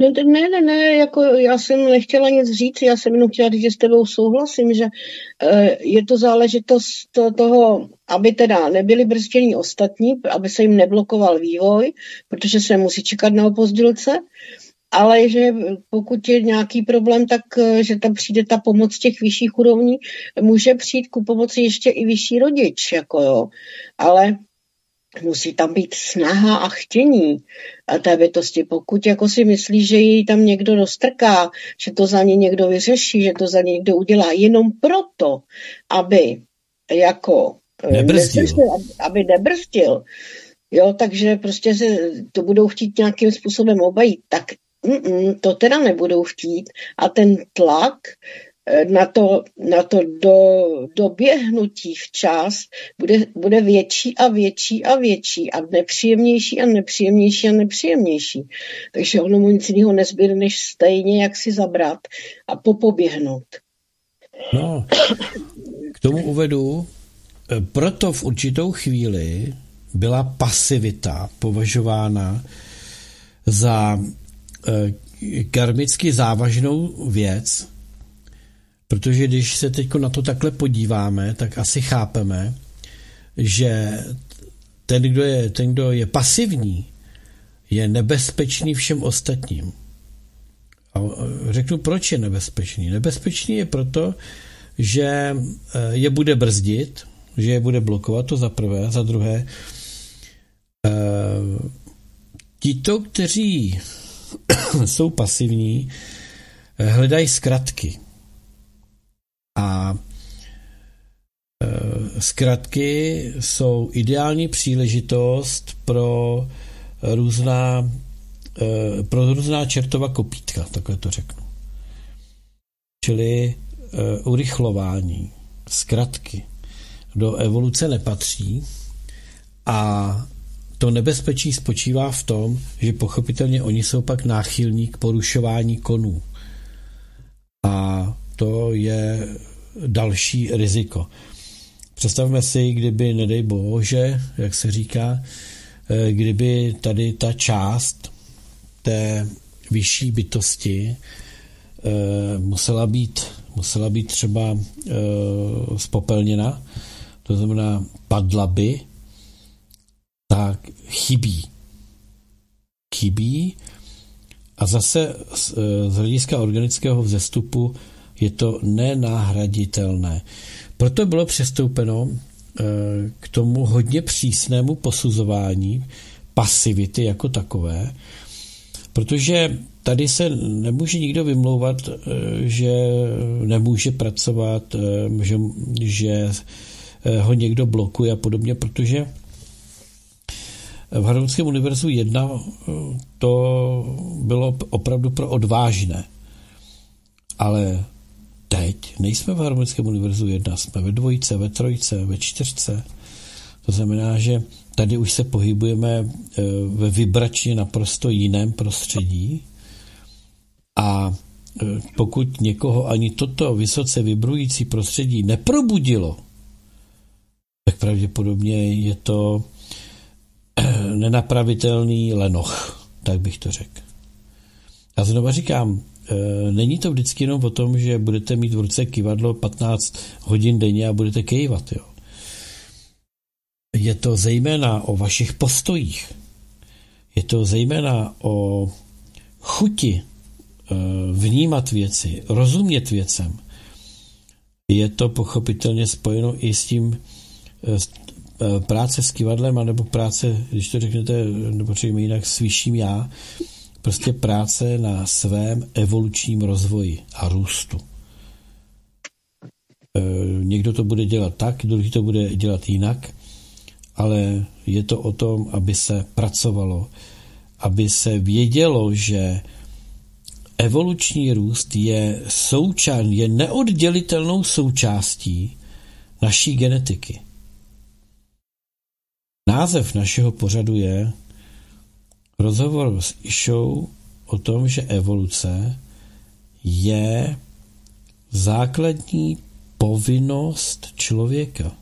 Ne, ne, ne, ne, jako já jsem nechtěla nic říct, já jsem jenom chtěla říct, že s tebou souhlasím, že uh, je to záležitost toho, aby teda nebyli brzdění ostatní, aby se jim neblokoval vývoj, protože se musí čekat na opozdělce, ale že pokud je nějaký problém, tak že tam přijde ta pomoc těch vyšších úrovní, může přijít ku pomoci ještě i vyšší rodič, jako jo, ale musí tam být snaha a chtění a té bytosti. Pokud jako si myslí, že ji tam někdo dostrká, že to za ně někdo vyřeší, že to za ně někdo udělá jenom proto, aby jako nebrzdil. Neslyšel, aby nebrzdil, jo, takže prostě se to budou chtít nějakým způsobem obejít, tak mm, to teda nebudou chtít a ten tlak na to, na to do, doběhnutí včas bude, bude větší a větší a větší a nepříjemnější a nepříjemnější a nepříjemnější. Takže ono mu nic jiného nezbyde, než stejně jak si zabrat a popoběhnout. No, k tomu uvedu, proto v určitou chvíli byla pasivita považována za eh, karmicky závažnou věc, protože když se teď na to takhle podíváme, tak asi chápeme, že ten, kdo je, ten, kdo je pasivní, je nebezpečný všem ostatním. A řeknu, proč je nebezpečný. Nebezpečný je proto, že je bude brzdit, že je bude blokovat, to za prvé. Za druhé, tito, kteří jsou pasivní, hledají zkratky. A e, zkratky jsou ideální příležitost pro různá e, pro různá čertova kopítka, takhle to řeknu. Čili e, urychlování, zkratky do evoluce nepatří a to nebezpečí spočívá v tom, že pochopitelně oni jsou pak náchylní k porušování konů. A to je další riziko. Představme si, kdyby, nedej bože, jak se říká, kdyby tady ta část té vyšší bytosti musela být, musela být třeba spopelněna, to znamená padla by, tak chybí. Chybí a zase z hlediska organického vzestupu je to nenahraditelné. Proto bylo přistoupeno k tomu hodně přísnému posuzování pasivity jako takové, protože tady se nemůže nikdo vymlouvat, že nemůže pracovat, že, že ho někdo blokuje a podobně, protože v Harmonickém univerzu jedna to bylo opravdu pro odvážné. Ale teď nejsme v Harmonickém univerzu jedna, jsme ve dvojce, ve trojce, ve čtyřce. To znamená, že tady už se pohybujeme ve vibračně naprosto jiném prostředí a pokud někoho ani toto vysoce vibrující prostředí neprobudilo, tak pravděpodobně je to nenapravitelný lenoch, tak bych to řekl. A znova říkám, není to vždycky jenom o tom, že budete mít v ruce kyvadlo patnáct hodin denně a budete kejvat. Jo. Je to zejména o vašich postojích. Je to zejména o chuti vnímat věci, rozumět věcem. Je to pochopitelně spojeno i s tím práce s kyvadlem, anebo práce, když to řeknete, nebo řekněme jinak, s vyšším já, prostě práce na svém evolučním rozvoji a růstu. E, někdo to bude dělat tak, druhý to bude dělat jinak, ale je to o tom, aby se pracovalo, aby se vědělo, že evoluční růst je součást, je neoddělitelnou součástí naší genetiky. Název našeho pořadu je rozhovor s Išou o tom, že evoluce je základní povinnost člověka.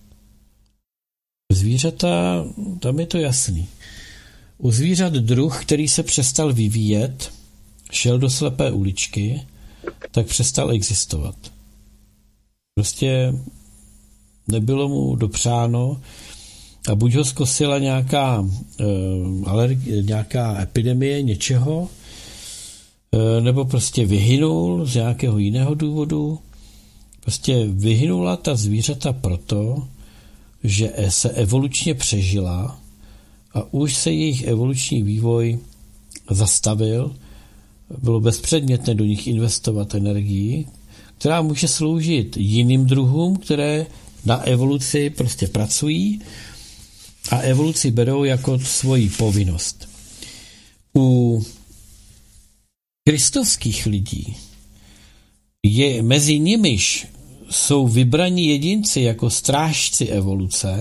Zvířata, tam je to jasný. U zvířat druh, který se přestal vyvíjet šel do slepé uličky, tak přestal existovat. Prostě nebylo mu dopřáno a buď ho zkosila nějaká, uh, alergie, nějaká epidemie něčeho, uh, nebo prostě vyhynul z nějakého jiného důvodu. Prostě vyhynula ta zvířata proto, že se evolučně přežila a už se jejich evoluční vývoj zastavil. Bylo bezpředmětné do nich investovat energii, která může sloužit jiným druhům, které na evoluci prostě pracují a evoluci berou jako svoji povinnost. U kristovských lidí je mezi nimiž jsou vybraní jedinci jako strážci evoluce,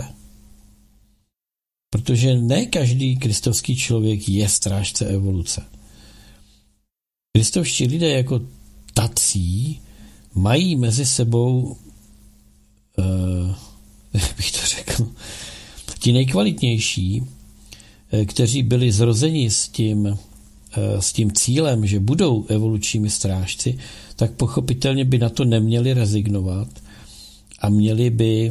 protože ne každý kristovský člověk je strážce evoluce. Kristovští lidé jako tací mají mezi sebou, uh, jak bych to řekl, ti nejkvalitnější, kteří byli zrozeni s tím, s tím cílem, že budou evolučními strážci, tak pochopitelně by na to neměli rezignovat a měli by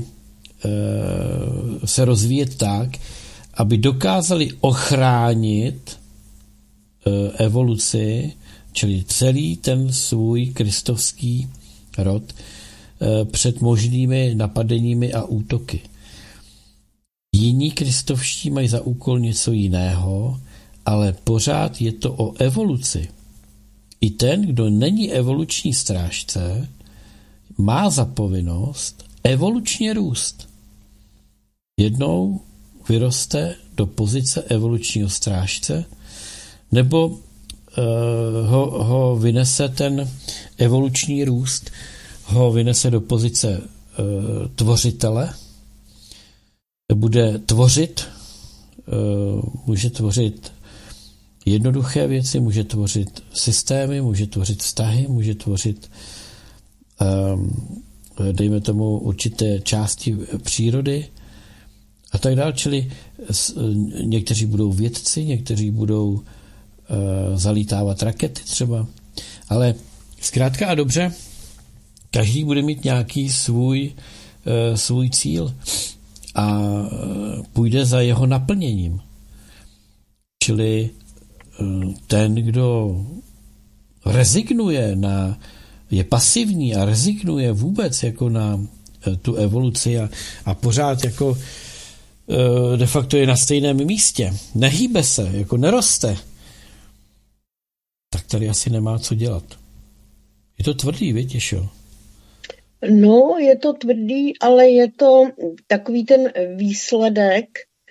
se rozvíjet tak, aby dokázali ochránit evoluci, čili celý ten svůj kristovský rod před možnými napadeními a útoky. Jiní kristovští mají za úkol něco jiného, ale pořád je to o evoluci. I ten, kdo není evoluční strážce, má za povinnost evolučně růst. Jednou vyroste do pozice evolučního strážce, nebo uh, ho, ho vynese ten evoluční růst, ho vynese do pozice uh, tvořitele, bude tvořit, uh, může tvořit jednoduché věci, může tvořit systémy, může tvořit vztahy, může tvořit um, dejme tomu určité části přírody a tak dále. Čili někteří budou vědci, někteří budou uh, zalítávat rakety třeba, ale zkrátka a dobře, každý bude mít nějaký svůj, uh, svůj cíl a půjde za jeho naplněním. Čili ten, kdo rezignuje na, je pasivní a rezignuje vůbec jako na tu evoluci a, a pořád jako de facto je na stejném místě, nehýbe se, jako neroste, tak tady asi nemá co dělat. Je to tvrdý, Větěšo? No, je to tvrdý, ale je to takový ten výsledek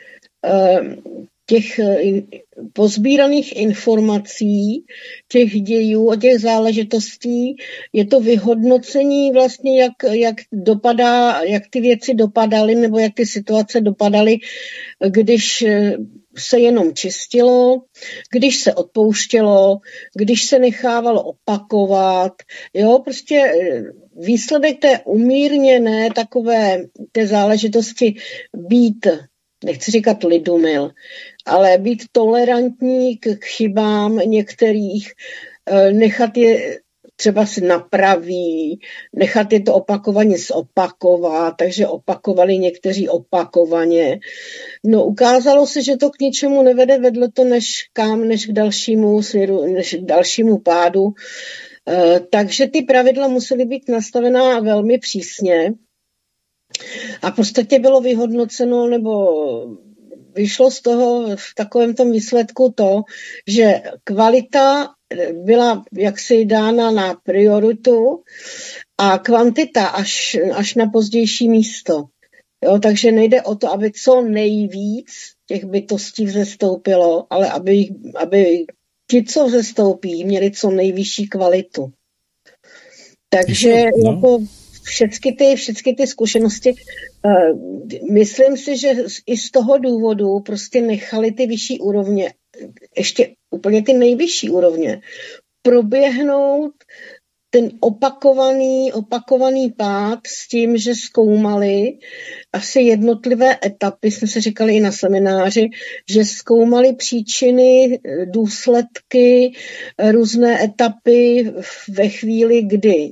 těch pozbíraných informací, těch dějů a těch záležitostí. Je to vyhodnocení vlastně, jak, jak dopadá, jak ty věci dopadaly, nebo jak ty situace dopadaly, když se jenom čistilo, když se odpouštělo, když se nechávalo opakovat. Jo, prostě výsledek té umírněné takové té záležitosti být, nechci říkat lidumil, ale být tolerantní k chybám některých, nechat je třeba si napraví, nechat je to opakovaně zopakovat, takže opakovali někteří opakovaně. No, ukázalo se, že to k ničemu nevede, vedlo to než kam, než k dalšímu směru, než k dalšímu pádu. E, takže ty pravidla musely být nastavená velmi přísně. A v podstatě bylo vyhodnoceno, nebo vyšlo z toho v takovém tom výsledku to, že kvalita byla jaksi dána na prioritu a kvantita až, až na pozdější místo. Jo, takže nejde o to, aby co nejvíc těch bytostí vzestoupilo, ale aby, aby ti, co vzestoupí, měli co nejvyšší kvalitu. Takže no. jako všechny ty, všechny ty zkušenosti, uh, myslím si, že i z toho důvodu prostě nechali ty vyšší úrovně, ještě úplně ty nejvyšší úrovně, proběhnout ten opakovaný, opakovaný pád s tím, že zkoumali asi jednotlivé etapy, jsme se říkali i na semináři, že zkoumali příčiny, důsledky, různé etapy ve chvíli, kdy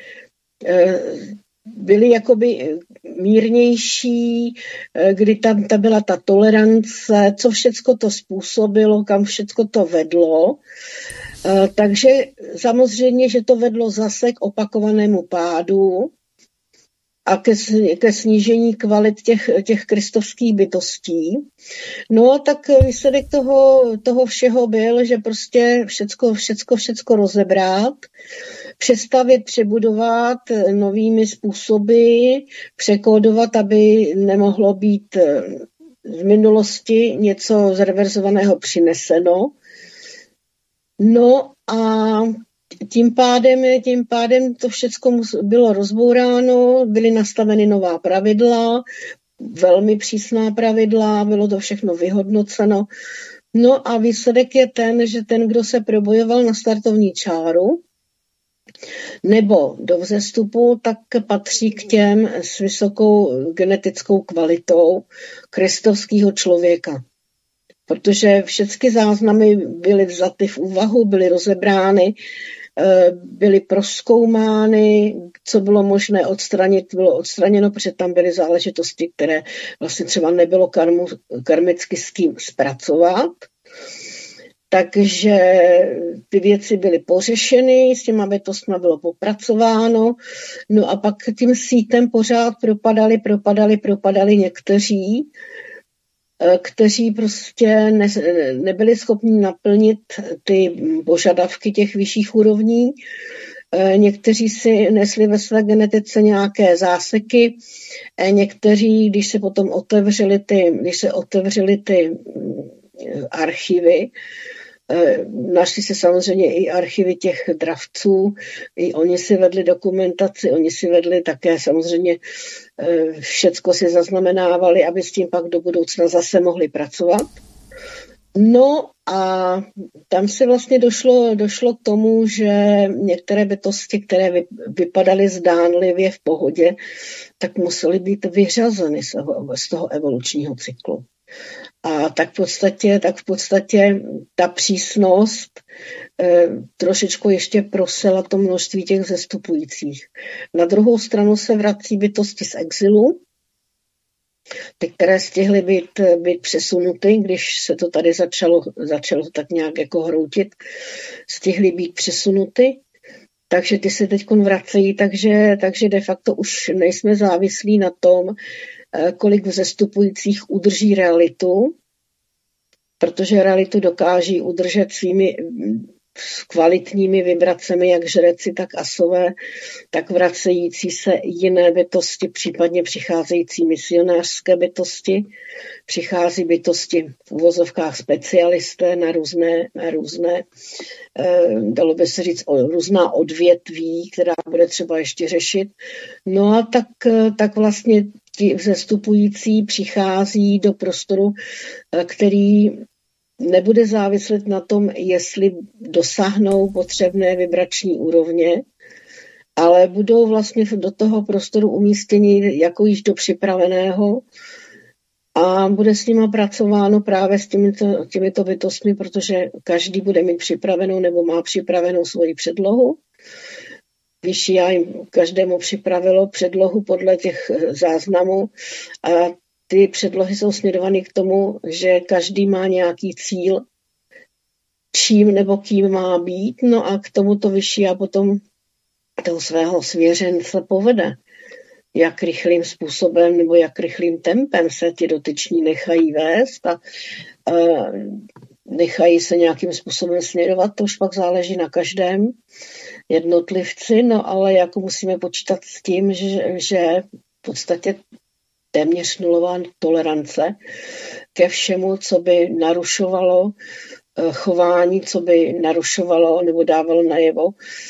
byly jakoby mírnější, kdy tam ta byla ta tolerance, co všecko to způsobilo, kam všecko to vedlo. Takže samozřejmě, že to vedlo zase k opakovanému pádu a ke, ke snížení kvalit těch, těch kristovských bytostí. No a tak výsledek toho, toho všeho byl, že prostě všecko, všecko, všecko rozebrat, přestavět, přebudovat novými způsoby, překódovat, aby nemohlo být z minulosti něco zreverzovaného přineseno. No a tím pádem, tím pádem to všechno bylo rozbouráno, byly nastaveny nová pravidla, velmi přísná pravidla, bylo to všechno vyhodnoceno. No a výsledek je ten, že ten, kdo se probojoval na startovní čáru nebo do vzestupu, tak patří k těm s vysokou genetickou kvalitou kristovského člověka. Protože všechny záznamy byly vzaty v úvahu, byly rozebrány, byly prozkoumány, co bylo možné odstranit, bylo odstraněno, protože tam byly záležitosti, které vlastně třeba nebylo karmu, karmicky s kým zpracovat. Takže ty věci byly pořešeny, s těma bytostma bylo popracováno, no a pak tím sítem pořád propadali, propadali, propadali někteří, kteří prostě ne, nebyli schopni naplnit ty požadavky těch vyšších úrovní. Někteří si nesli ve své genetice nějaké záseky, někteří, když se potom otevřeli ty, když se otevřeli ty archivy, našli se samozřejmě i archivy těch dravců, i oni si vedli dokumentaci, oni si vedli také samozřejmě všecko si zaznamenávali, aby s tím pak do budoucna zase mohli pracovat. No a tam se vlastně došlo, došlo k tomu, že některé bytosti, které vypadaly zdánlivě v pohodě, tak musely být vyřazeny z toho, z toho evolučního cyklu. A tak v podstatě, tak v podstatě ta přísnost eh, trošičku ještě prosela to množství těch zestupujících. Na druhou stranu se vrací bytosti z exilu, ty, které stihly být, být přesunuty, když se to tady začalo, začalo tak nějak jako hroutit, stihly být přesunuty, takže ty se teď vracejí, takže, takže de facto už nejsme závislí na tom, kolik vzestupujících udrží realitu, protože realitu dokáží udržet svými kvalitními vibracemi, jak žreci, tak asové, tak vracející se jiné bytosti, případně přicházející misionářské bytosti, přichází bytosti v uvozovkách specialisté na různé, na různé dalo by se říct, různá odvětví, která bude třeba ještě řešit. No a tak, tak vlastně ti vzestupující přichází do prostoru, který nebude záviset na tom, jestli dosáhnou potřebné vibrační úrovně, ale budou vlastně do toho prostoru umístěni jako již do připraveného a bude s nimi pracováno právě s těmito, těmito bytostmi, protože každý bude mít připravenou nebo má připravenou svoji předlohu. Vyšší já jim každému připravilo předlohu podle těch záznamů a ty předlohy jsou směrované k tomu, že každý má nějaký cíl, čím nebo kým má být, no a k tomu to vyšší a potom toho svého svěřence povede. Jak rychlým způsobem nebo jak rychlým tempem se ti dotyční nechají vést a uh, nechají se nějakým způsobem směrovat, to už pak záleží na každém jednotlivci, no ale jako musíme počítat s tím, že, že v podstatě téměř nulová tolerance ke všemu, co by narušovalo chování, co by narušovalo nebo dávalo najevo,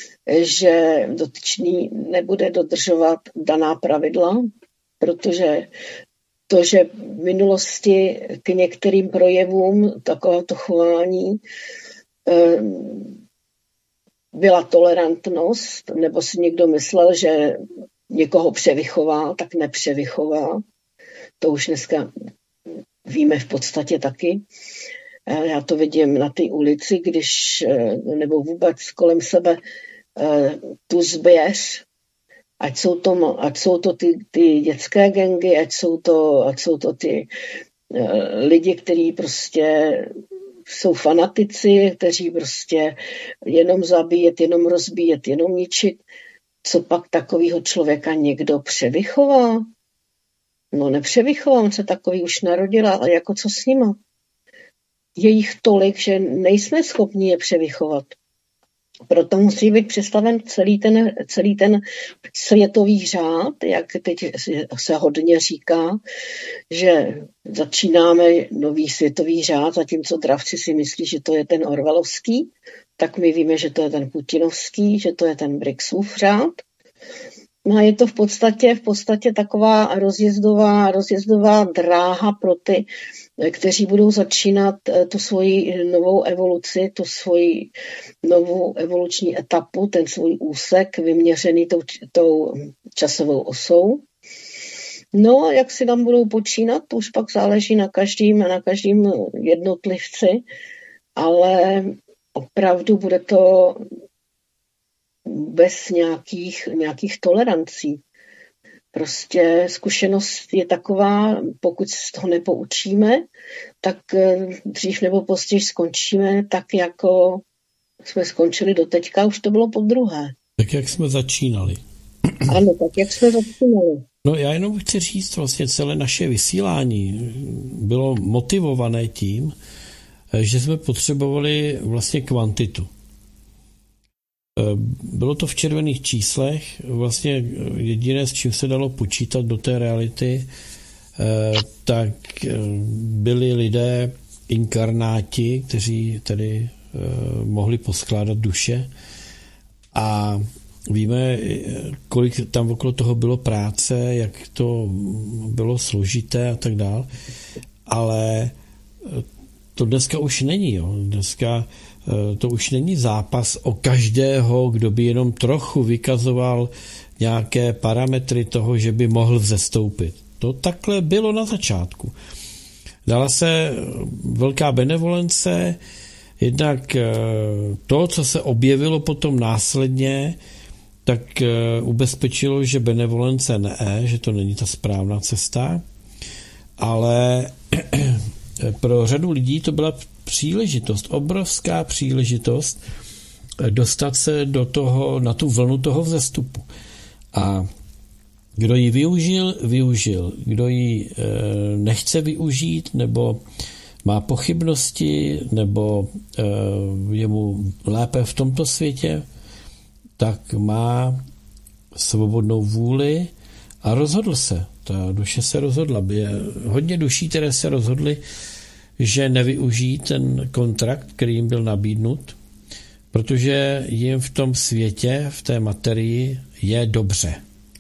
že dotyčný nebude dodržovat daná pravidla, protože to, že v minulosti k některým projevům takovéto chování byla tolerantnost, nebo si někdo myslel, že někoho převychová, tak nepřevychová. To už dneska víme v podstatě taky. Já to vidím na té ulici, když, nebo vůbec kolem sebe tu zběř, ať jsou to, ať jsou to ty, ty dětské gangy, ať jsou to, ať jsou to ty lidi, kteří prostě jsou fanatici, kteří prostě jenom zabíjet, jenom rozbíjet, jenom ničit. Co pak takového člověka někdo převychová? No nepřevychová, on se takový už narodila, ale jako co s nima? Je jich tolik, že nejsme schopni je převychovat. Proto musí být představen celý ten, celý ten světový řád, jak teď se hodně říká, že začínáme nový světový řád, zatímco dravci si myslí, že to je ten orwellovský, tak my víme, že to je ten putinovský, že to je ten Brixův řád. No a je to v podstatě, v podstatě taková rozjezdová, rozjezdová dráha pro ty, kteří budou začínat tu svoji novou evoluci, tu svoji novou evoluční etapu, ten svůj úsek vyměřený tou, tou časovou osou. No a jak si tam budou počínat, to už pak záleží na každým, na každým jednotlivci, ale opravdu bude to bez nějakých, nějakých tolerancí. Prostě zkušenost je taková, pokud se toho nepoučíme, tak dřív nebo později skončíme tak, jako jsme skončili doteďka, už to bylo po druhé. Tak jak jsme začínali. Ano, tak jak jsme začínali. No já jenom chci říct, vlastně celé naše vysílání bylo motivované tím, že jsme potřebovali vlastně kvantitu. Bylo to v červených číslech, vlastně jediné, s čím se dalo počítat do té reality, tak byli lidé inkarnáti, kteří tedy mohli poskládat duše a víme, kolik tam okolo toho bylo práce, jak to bylo složité a tak dál, ale to dneska už není, jo. Dneska to už není zápas o každého, kdo by jenom trochu vykazoval nějaké parametry toho, že by mohl vzestoupit. To takhle bylo na začátku. Dala se velká benevolence, jednak to, co se objevilo potom následně, tak ubezpečilo, že benevolence ne, že to není ta správná cesta, ale pro řadu lidí to byla příležitost, obrovská příležitost dostat se do toho, na tu vlnu toho vzestupu. A kdo ji využil, využil. Kdo ji e, nechce využít, nebo má pochybnosti, nebo e, je mu lépe v tomto světě, tak má svobodnou vůli a rozhodl se. Ta duše se rozhodla. Je hodně duší, které se rozhodly, že nevyužijí ten kontrakt, který jim byl nabídnut, protože jim v tom světě, v té materii je dobře.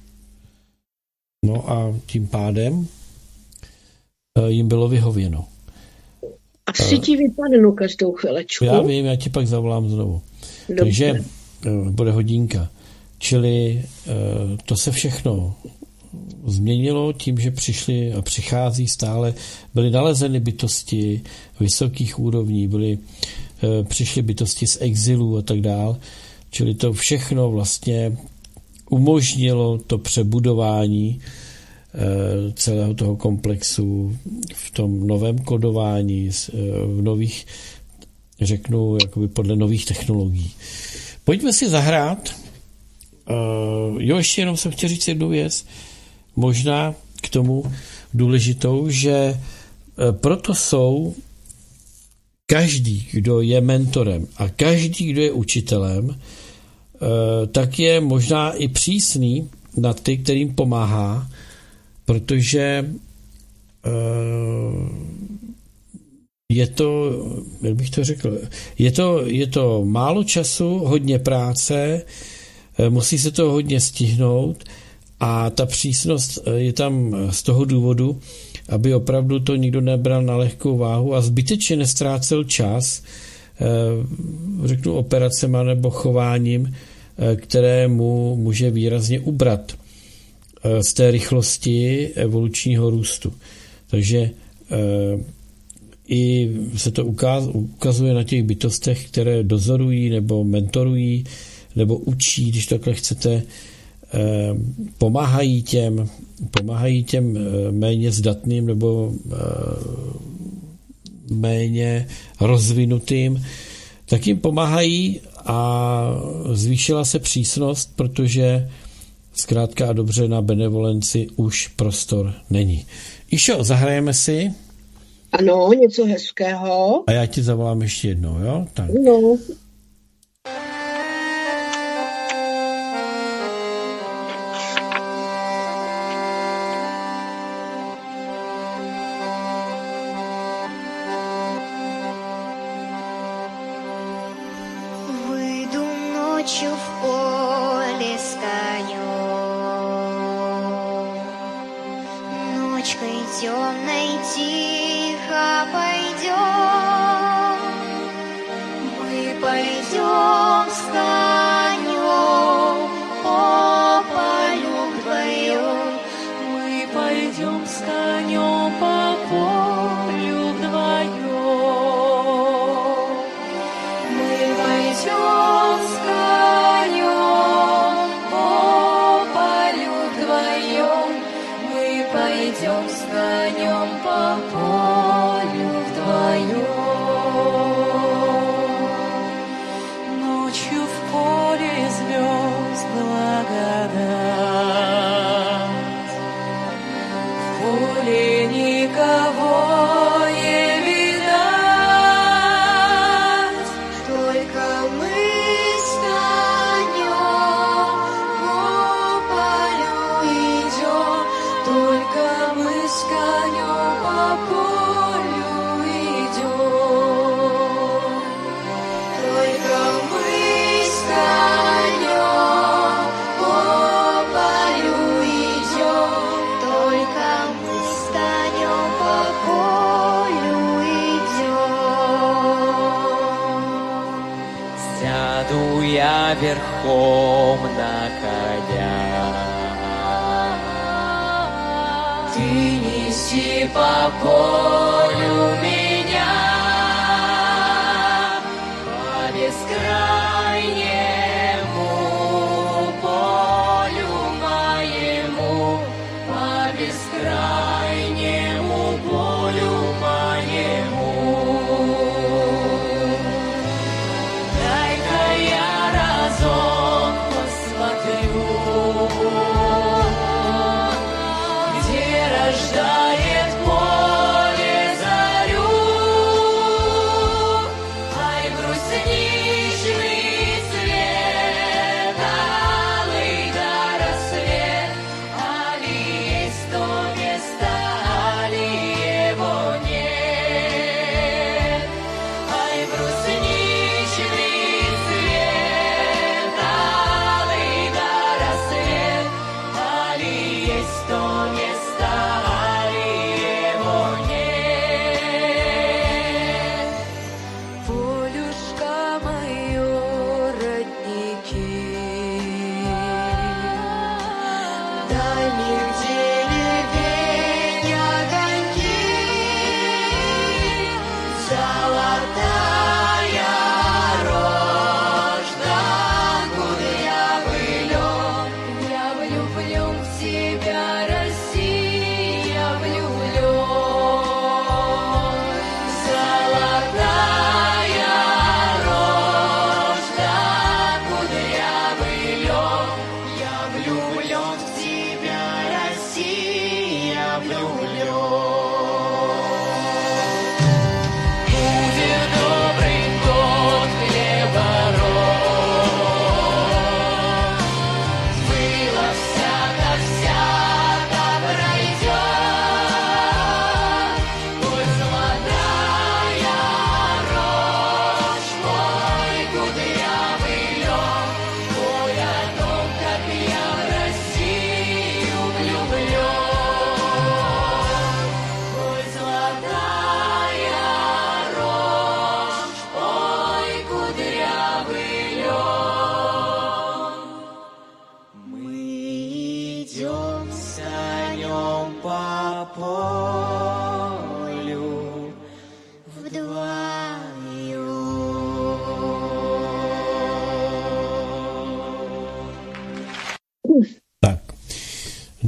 No a tím pádem jim bylo vyhověno. A si ti vypadnu každou chvilečku. Já vím, já ti pak zavolám znovu. Dobře. Takže bude hodinka. Čili to se všechno změnilo tím, že přišli a přichází stále, byly nalezeny bytosti vysokých úrovní, byly, přišly bytosti z exilu a tak dál, čili to všechno vlastně umožnilo to přebudování celého toho komplexu v tom novém kodování, v nových, řeknu, jakoby podle nových technologií. Pojďme si zahrát. Jo, ještě jenom jsem chtěl říct jednu věc, možná k tomu důležitou, že proto jsou každý, kdo je mentorem a každý, kdo je učitelem, tak je možná i přísný na ty, kterým pomáhá, protože je to, jak bych to řekl, je to, je to málo času, hodně práce, musí se to hodně stihnout a ta přísnost je tam z toho důvodu, aby opravdu to nikdo nebral na lehkou váhu a zbytečně nestrácel čas řeknu, operacema nebo chováním, které mu může výrazně ubrat z té rychlosti evolučního růstu. Takže i se to ukazuje na těch bytostech, které dozorují nebo mentorují nebo učí, když takhle chcete, pomáhají těm, pomáhají těm méně zdatným nebo méně rozvinutým, tak jim pomáhají a zvýšila se přísnost, protože zkrátka a dobře na benevolenci už prostor není. Išo, zahrajeme si? Ano, něco hezkého. A já ti zavolám ještě jednou, jo? Tak. No. Выйду ночью в поле с конем, ночкой темной тихо пойдем, мы пойдем с конем по полю вдвоем, мы пойдем с конем по полю вдвоем, мы пойдем с конем по полю вдвоем, мы пойдем с конем по полю вдвоем. Ночью в поле звезд благодать, в поле никого не видать, только мы с конем по полю идем, только мы с конем по полю идем, только мы с конем по полю идем, только мы с конем по полю идем. Сяду я верхом на коня, ты неси по полю меня, по бескрайнему полю моему, по бескрайнему полю моему. Дай-ка я разок посмотрю, где рождает поле зарю. Ай, брусничный цвет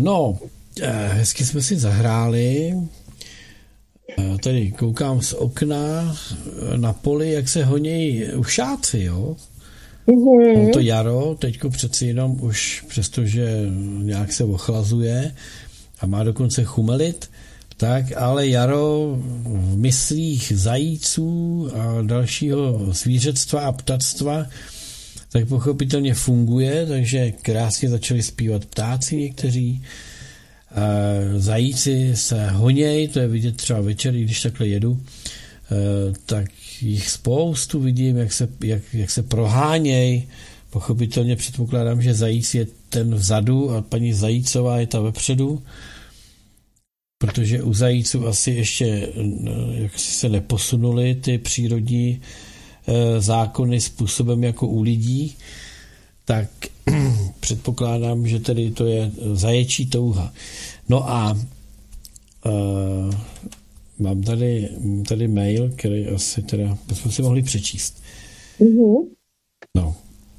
No, hezky jsme si zahráli. Tady koukám z okna na poli, jak se honějí ušáci, jo. Mm-hmm. To jaro teďko přeci jenom už, přestože nějak se ochlazuje a má dokonce chumelit, tak ale jaro v myslích zajíců a dalšího zvířectva a ptactva tak pochopitelně funguje, takže krásně začali zpívat ptáci někteří. Zajíci se honějí, to je vidět třeba večer, když takhle jedu, tak jich spoustu vidím, jak se, jak, jak se prohánějí. Pochopitelně předpokládám, že zajíc je ten vzadu a paní Zajícová je ta vepředu, protože u zajíců asi ještě jak si se neposunuly ty přírodní zákony způsobem jako u lidí, tak předpokládám, že tedy to je zaječí touha. No a uh, mám tady, mám tady mail, který asi teda bychom si mohli přečíst. Mm-hmm. No.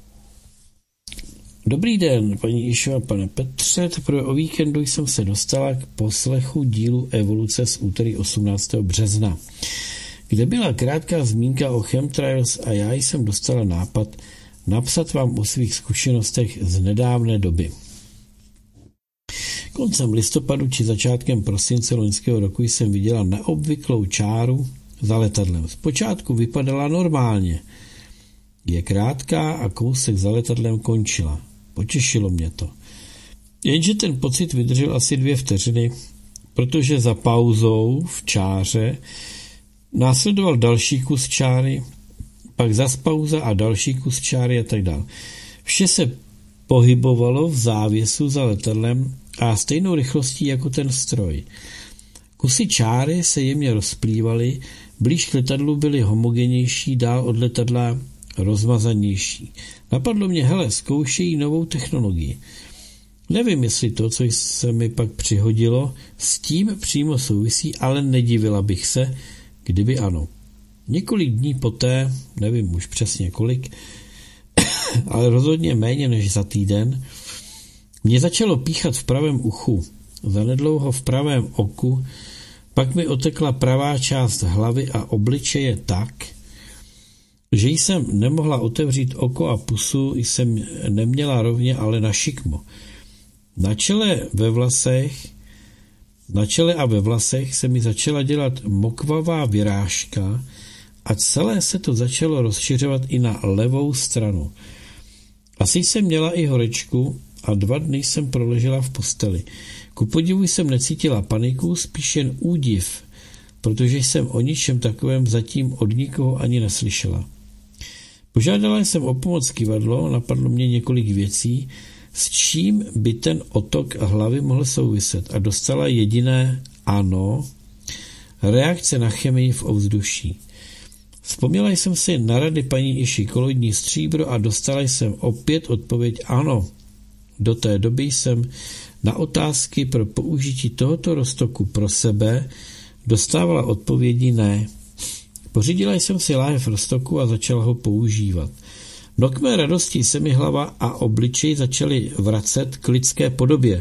Dobrý den, paní Išo a pane Petře. Teprve o víkendu jsem se dostala k poslechu dílu Evoluce z úterý osmnáctého března, kde byla krátká zmínka o chemtrails a já jsem dostala nápad napsat vám o svých zkušenostech z nedávné doby. Koncem listopadu či začátkem prosince loňského roku jsem viděla neobvyklou čáru za letadlem. Zpočátku vypadala normálně. Je krátká a kousek za letadlem končila. Potěšilo mě to. Jenže ten pocit vydržel asi dvě vteřiny, protože za pauzou v čáře následoval další kus čáry, pak zas pauza a další kus čáry a tak dále. Vše se pohybovalo v závěsu za letadlem a stejnou rychlostí jako ten stroj. Kusy čáry se jemně rozplývaly, blíž k letadlu byly homogenější, dál od letadla rozmazanější. Napadlo mě, hele, zkoušejí novou technologii. Nevím, jestli to, co se mi pak přihodilo, s tím přímo souvisí, ale nedivila bych se, kdyby ano. Několik dní poté, nevím už přesně kolik, ale rozhodně méně než za týden, mě začalo píchat v pravém uchu, zanedlouho v pravém oku, pak mi otekla pravá část hlavy a obličeje tak, že jsem nemohla otevřít oko a pusu, jsem neměla rovně, ale na šikmo. Na čele ve vlasech, na čele a ve vlasech se mi začala dělat mokvavá vyrážka a celé se to začalo rozšiřovat i na levou stranu. Asi jsem měla i horečku a dva dny jsem proležela v posteli. Ku podivu jsem necítila paniku, spíš jen údiv, protože jsem o ničem takovém zatím od nikoho ani neslyšela. Požádala jsem o pomoc kyvadlo, napadlo mě několik věcí, s čím by ten otok hlavy mohl souviset, a dostala jediné ano, reakce na chemii v ovzduší. Vzpomněla jsem si na rady paní Iši koloidní stříbro a dostala jsem opět odpověď ano. Do té doby jsem na otázky pro použití tohoto roztoku pro sebe dostávala odpovědi ne. Pořídila jsem si láhev roztoku a začala ho používat. No k mé radosti se mi hlava a obličej začaly vracet k lidské podobě.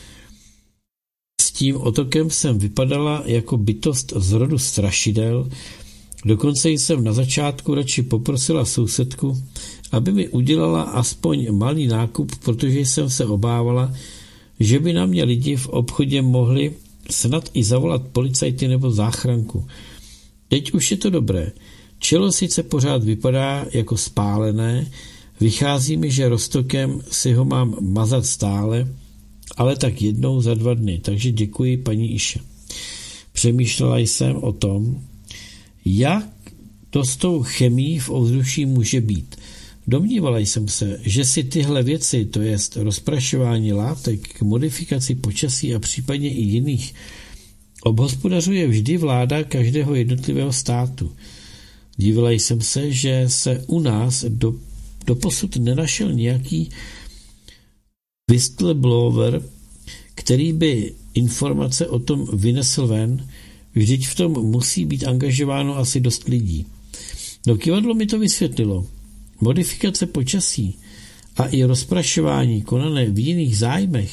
S tím otokem jsem vypadala jako bytost z rodu strašidel, dokonce jsem na začátku radši poprosila sousedku, aby mi udělala aspoň malý nákup, protože jsem se obávala, že by na mě lidi v obchodě mohli snad i zavolat policajty nebo záchranku. Teď už je to dobré. Čelo sice pořád vypadá jako spálené, vychází mi, že roztokem si ho mám mazat stále, ale tak jednou za dva dny, takže děkuji paní Iše. Přemýšlela jsem o tom, jak to s tou chemií v ovzduší může být. Domnívala jsem se, že si tyhle věci, to jest rozprašování látek k modifikaci počasí a případně i jiných, obhospodařuje vždy vláda každého jednotlivého státu. Divila jsem se, že se u nás do, doposud nenašel nějaký whistleblower, který by informace o tom vynesl ven, vždyť v tom musí být angažováno asi dost lidí. No kyvadlo mi to vysvětlilo. Modifikace počasí a i rozprašování konané v jiných zájmech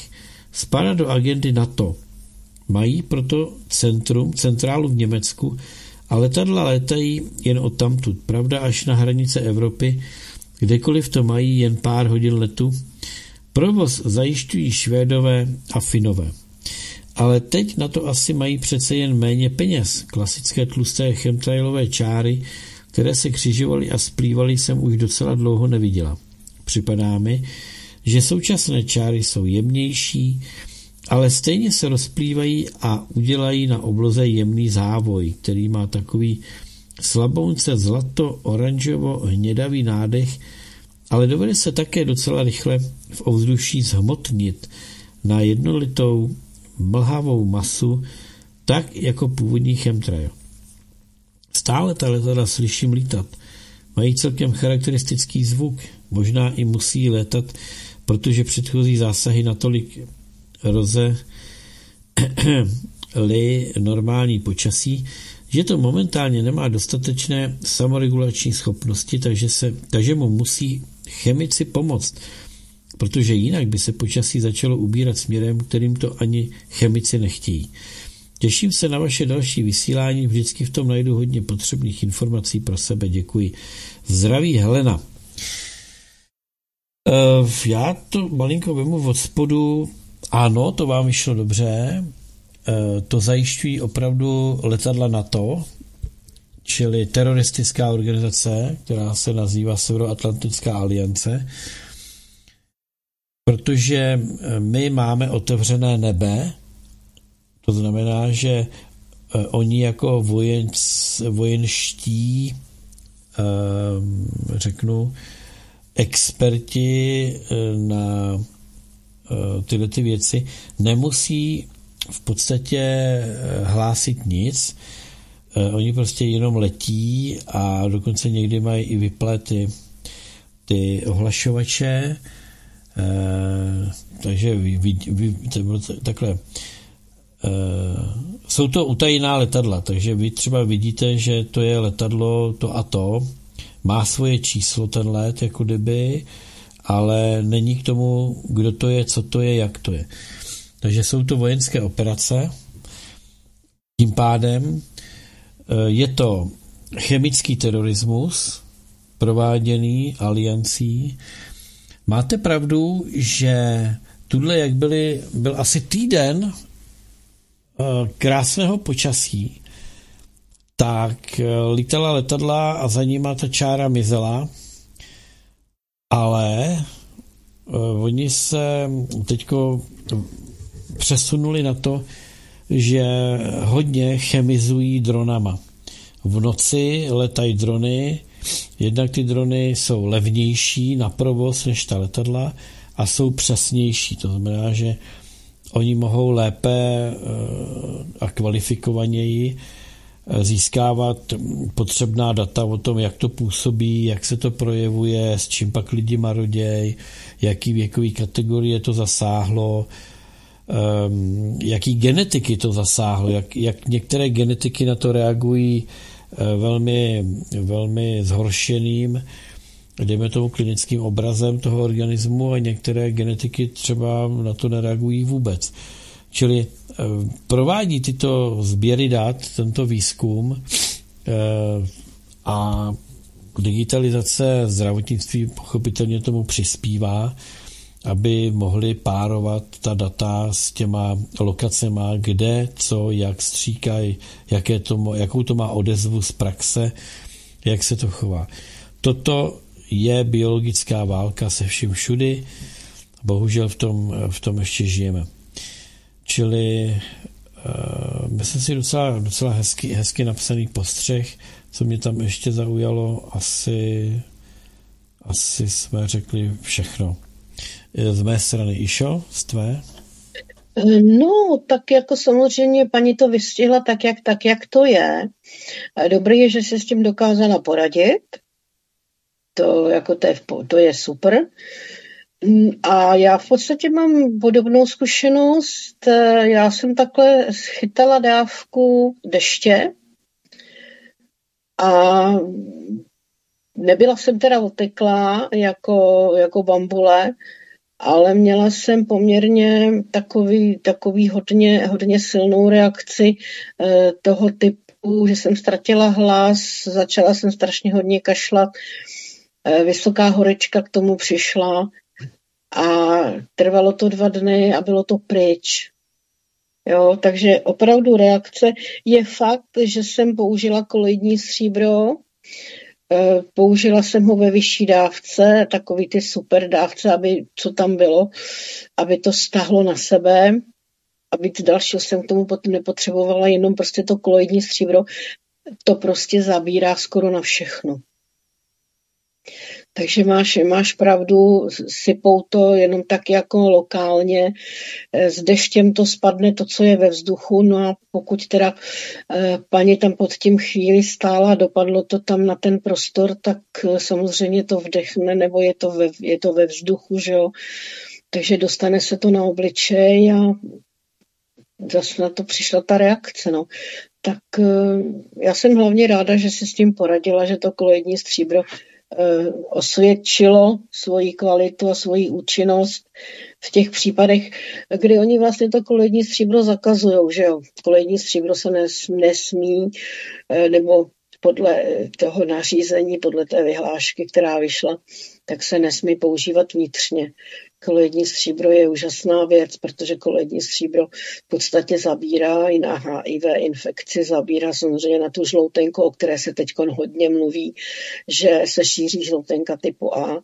Spadá do agendy NATO. Mají proto centrum, centrálu v Německu a letadla létají jen odtamtud. Pravda až na hranice Evropy, kdekoliv to mají jen pár hodin letu. Provoz zajišťují Švédové a Finové. Ale teď na to asi mají přece jen méně peněz. Klasické tlusté chemtrailové čáry, které se křižovaly a splývaly, jsem už docela dlouho neviděla. Připadá mi, že současné čáry jsou jemnější, ale stejně se rozplývají a udělají na obloze jemný závoj, který má takový slabounce zlato-oranžovo-hnědavý nádech, ale dovede se také docela rychle v ovzduší zhmotnit na jednolitou mlhavou masu, tak jako původní chemtrail. Stále ta letadla slyším lítat. Mají celkem charakteristický zvuk. Možná i musí létat, protože předchozí zásahy natolik rozeli normální počasí, že to momentálně nemá dostatečné samoregulační schopnosti, takže, se, takže mu musí chemici pomoct, protože jinak by se počasí začalo ubírat směrem, kterým to ani chemici nechtějí. Těším se na vaše další vysílání, vždycky v tom najdu hodně potřebných informací pro sebe, děkuji. Zdraví Helena. Uh, já to malinko vemu od spodu. Ano, to vám vyšlo dobře. Uh, to zajišťují opravdu letadla NATO, čili teroristická organizace, která se nazývá Severoatlantická aliance, protože my máme otevřené nebe. To znamená, že uh, oni jako vojenc, vojenští uh, řeknu experti na uh, tyhle ty věci nemusí v podstatě hlásit nic. Uh, oni prostě jenom letí a dokonce někdy mají i vyplety ty ohlašovače. Uh, takže vy, vy, vy, takhle Uh, jsou to utajená letadla, takže vy třeba vidíte, že to je letadlo to a to, má svoje číslo ten let, jako kdyby, ale není k tomu, kdo to je, co to je, jak to je. Takže jsou to vojenské operace. Tím pádem uh, je to chemický terorismus prováděný aliancí. Máte pravdu, že tuhle, jak byly, byl asi týden krásného počasí, tak lítala letadla a za nima ta čára mizela, ale uh, oni se teďko přesunuli na to, že hodně chemizují dronama. V noci letají drony, jednak ty drony jsou levnější na provoz než ta letadla a jsou přesnější, to znamená, že oni mohou lépe a kvalifikovaněji získávat potřebná data o tom, jak to působí, jak se to projevuje, s čím pak lidi maroděj, jaký věkový kategorie to zasáhlo, jaký genetiky to zasáhlo, jak, jak některé genetiky na to reagují velmi, velmi zhoršeným, dejme tomu klinickým obrazem toho organismu, a některé genetiky třeba na to nereagují vůbec. Čili eh, provádí tyto sběry dat, tento výzkum eh, a digitalizace zdravotnictví pochopitelně tomu přispívá, aby mohli párovat ta data s těma lokacema, kde, co, jak stříkají, jaké to, jakou to má odezvu z praxe, jak se to chová. Toto je biologická válka se vším všudy. Bohužel v tom, v tom ještě žijeme. Čili uh, myslím si docela, docela hezky, hezky napsaný postřeh. Co mě tam ještě zaujalo, asi, asi jsme řekli všechno. Z mé strany Išo, z tvé? No, tak jako samozřejmě paní to vystihla tak, jak, tak, jak to je. Dobrý je, že se s tím dokázala poradit. To, jako to, je, to je super. A já v podstatě mám podobnou zkušenost. Já jsem takhle schytala dávku deště a nebyla jsem teda oteklá jako, jako bambule, ale měla jsem poměrně takový, takový hodně, hodně silnou reakci eh, toho typu, že jsem ztratila hlas, začala jsem strašně hodně kašlat, eh, vysoká horečka k tomu přišla a trvalo to dva dny a bylo to pryč. Jo, takže opravdu reakce je fakt, že jsem použila koloidní stříbro, použila jsem ho ve vyšší dávce, takový ty super dávce, aby, co tam bylo, aby to stáhlo na sebe, aby dalšího jsem k tomu nepotřebovala, jenom prostě to koloidní stříbro, to prostě zabírá skoro na všechno. Takže máš, máš pravdu, sypou to jenom tak jako lokálně, s deštěm to spadne to, co je ve vzduchu, no a pokud teda paní tam pod tím chvíli stála, dopadlo to tam na ten prostor, tak samozřejmě to vdechne, nebo je to ve, je to ve vzduchu, že jo, takže dostane se to na obličej a zase na to přišla ta reakce, no. Tak já jsem hlavně ráda, že si s tím poradila, že to koloidní stříbro osvědčilo svoji kvalitu a svoji účinnost v těch případech, kdy oni vlastně to koloidní stříbro zakazujou, že jo. Koloidní stříbro se nesmí, nebo podle toho nařízení, podle té vyhlášky, která vyšla, tak se nesmí používat vnitřně. Koloidní stříbro je úžasná věc, protože koloidní stříbro v podstatě zabírá i na H I V infekci, zabírá samozřejmě na tu žloutenku, o které se teď hodně mluví, že se šíří žloutenka typu A.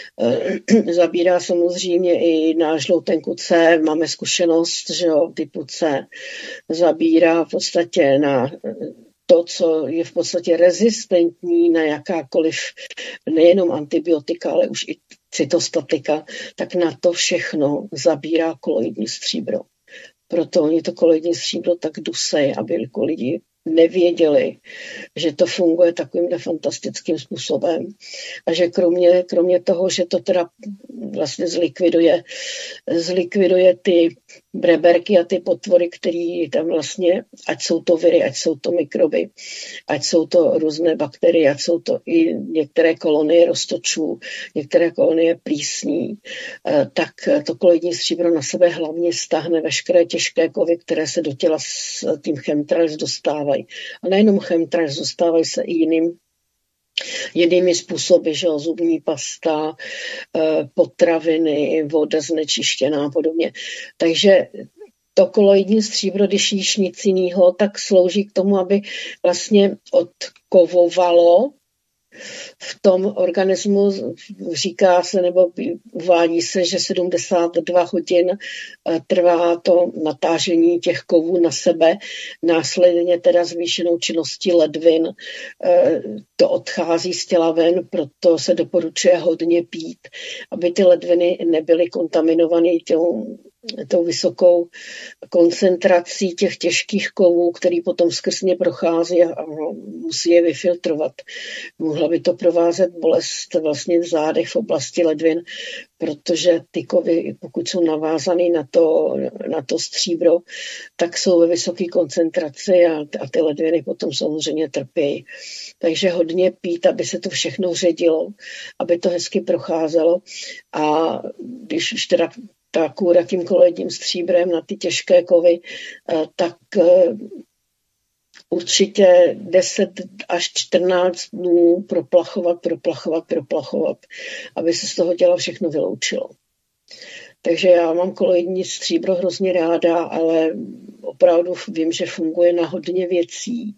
Zabírá samozřejmě i na žloutenku C, máme zkušenost, že jo, typu C. Zabírá v podstatě na to, co je v podstatě rezistentní na jakákoliv, nejenom antibiotika, ale už i cytostatika, tak na to všechno zabírá koloidní stříbro. Proto oni to koloidní stříbro tak dusejí, aby lidi nevěděli, že to funguje takovým fantastickým způsobem a že kromě, kromě toho, že to teda vlastně zlikviduje, zlikviduje ty breberky a ty potvory, které tam vlastně, ať jsou to viry, ať jsou to mikroby, ať jsou to různé bakterie, ať jsou to i některé kolonie roztočů, některé kolonie plísní, tak to koloidní stříbro na sebe hlavně stáhne veškeré těžké kovy, které se do těla s tím chemtrails dostávají. A nejenom chemtrails, dostávají se i jiným jinými způsoby, že jo, zubní pasta, potraviny, voda znečištěná a podobně. Takže to koloidní stříbro, když jíš nic jiného, tak slouží k tomu, aby vlastně odkovovalo v tom organismu, říká se nebo uvádí se, že sedmdesát dva hodin trvá to natážení těch kovů na sebe, následně teda zvýšenou činností ledvin to odchází z těla ven, proto se doporučuje hodně pít, aby ty ledviny nebyly kontaminované tou tou vysokou koncentrací těch těžkých kovů, který potom skrz ně prochází a musí je vyfiltrovat. Mohla by to provázet bolest vlastně v zádech v oblasti ledvin, protože ty kovy, pokud jsou navázané na to, na to stříbro, tak jsou ve vysoké koncentraci a, a ty ledviny potom samozřejmě trpějí. Takže hodně pít, aby se to všechno ředilo, aby to hezky procházelo a když už teda ta kůra tím koloidním stříbrem na ty těžké kovy, tak určitě deset až čtrnáct dnů proplachovat, proplachovat, proplachovat, aby se z toho těla všechno vyloučilo. Takže já mám koloidní stříbro hrozně ráda, ale opravdu vím, že funguje na hodně věcí.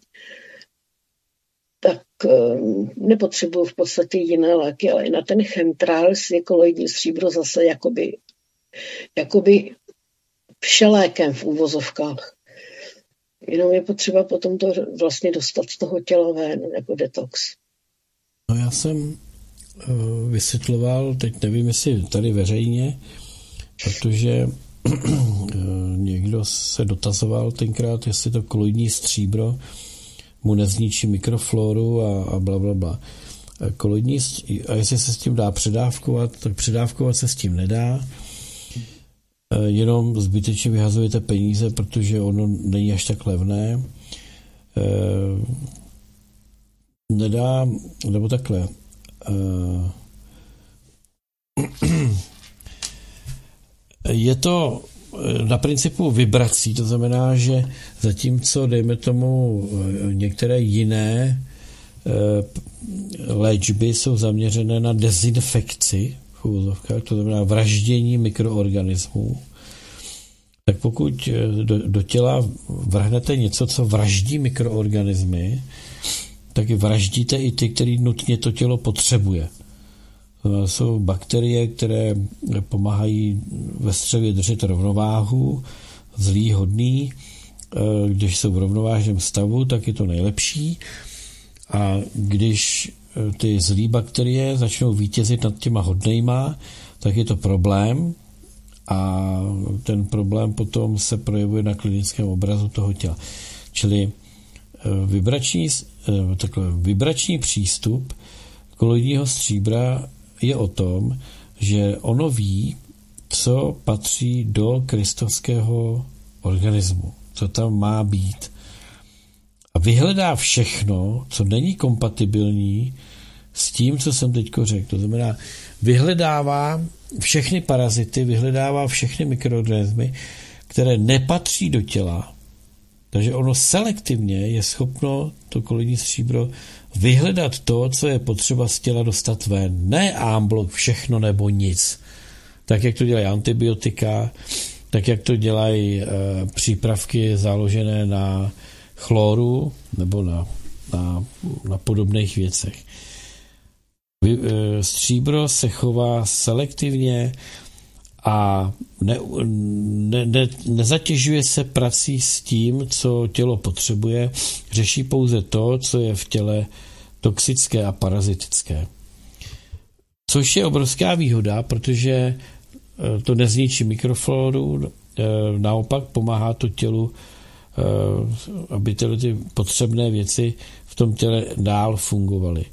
Tak nepotřebuju v podstatě jiné léky, ale i na ten chemtrails je koloidní stříbro zase jakoby jakoby všelékem v úvozovkách. Jenom je potřeba potom to vlastně dostat z toho těla ven, jako detox. No já jsem uh, vysvětloval, teď nevím, jestli tady veřejně, protože někdo se dotazoval tenkrát, jestli to koloidní stříbro mu nezničí mikrofloru a, a bla, bla, bla. Koloidní, a jestli se s tím dá předávkovat, tak předávkovat se s tím nedá. Jenom zbytečně vyhazujete peníze, protože ono není až tak levné. Nedá, nebo takhle. je to na principu vibrací, to znamená, že zatímco, dejme tomu, některé jiné léčby jsou zaměřené na dezinfekci, to znamená vraždění mikroorganismů, tak pokud do, do těla vrhnete něco, co vraždí mikroorganismy, tak i vraždíte i ty, který nutně to tělo potřebuje. To jsou bakterie, které pomáhají ve střevě držet rovnováhu, zlý, hodný. Když jsou v rovnovážném stavu, tak je to nejlepší. A když ty zlý bakterie začnou vítězit nad těma hodnejma, tak je to problém a ten problém potom se projevuje na klinickém obrazu toho těla. Čili vibrační, takhle, vibrační přístup koloidního stříbra je o tom, že ono ví, co patří do kristovského organismu, co tam má být. A vyhledá všechno, co není kompatibilní s tím, co jsem teďko řekl. To znamená, vyhledává všechny parazity, vyhledává všechny mikroorganismy, které nepatří do těla. Takže ono selektivně je schopno, to koloidní stříbro, vyhledat to, co je potřeba z těla dostat ven. Ne en bloc všechno nebo nic. Tak, jak to dělají antibiotika, tak, jak to dělají e, přípravky založené na chloru nebo na, na, na podobných věcech. Vy, e, stříbro se chová selektivně a ne, ne, ne, nezatěžuje se prací s tím, co tělo potřebuje, řeší pouze to, co je v těle toxické a parazitické. Což je obrovská výhoda, protože to nezničí mikrofloru, naopak pomáhá to tělu, aby tyhle ty potřebné věci v tom těle dál fungovaly.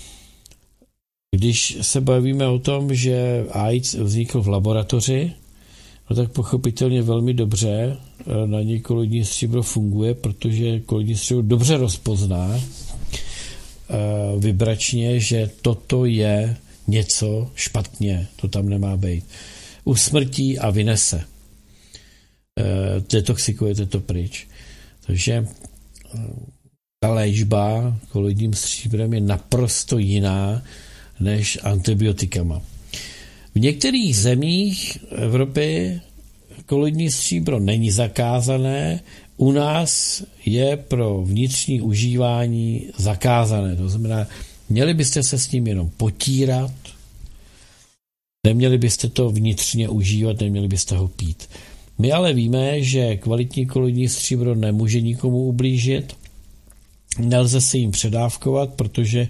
Když se bavíme o tom, že AIDS vznikl v laboratoři, no tak pochopitelně velmi dobře na něj koloidní stříbro funguje, protože koloidní stříbro dobře rozpozná vibračně, že toto je něco špatně, to tam nemá být. Usmrtí a vynese. Detoxikujete to pryč. Takže ta léčba koloidním stříbrem je naprosto jiná než antibiotikama. V některých zemích Evropy koloidní stříbro není zakázané, u nás je pro vnitřní užívání zakázané. To znamená, měli byste se s ním jenom potírat, neměli byste to vnitřně užívat, neměli byste ho pít. My ale víme, že kvalitní koloidní stříbro nemůže nikomu ublížit, nelze se jim předávkovat, protože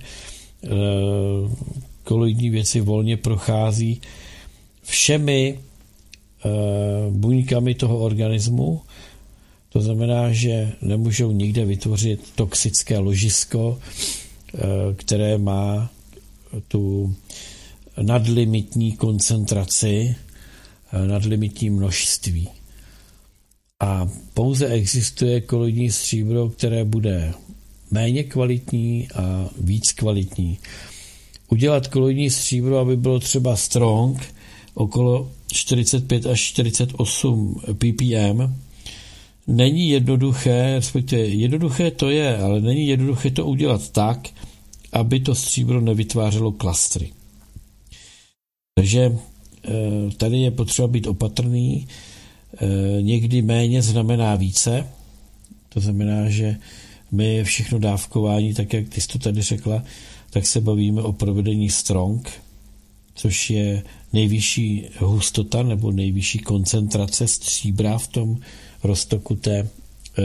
koloidní věci volně prochází všemi buňkami toho organismu. To znamená, že nemůžou nikde vytvořit toxické ložisko, které má tu nadlimitní koncentraci, nadlimitní množství. A pouze existuje koloidní stříbro, které bude méně kvalitní a víc kvalitní. Udělat koloidní stříbro, aby bylo třeba strong, okolo čtyřicet pět až čtyřicet osm ppm, není jednoduché, respektive jednoduché to je, ale není jednoduché to udělat tak, aby to stříbro nevytvářelo klastry. Takže tady je potřeba být opatrný. Někdy méně znamená více. To znamená, že my všechno dávkování, tak jak ty jsi to tady řekla, tak se bavíme o provedení strong, což je nejvyšší hustota nebo nejvyšší koncentrace stříbra v tom roztoku té e,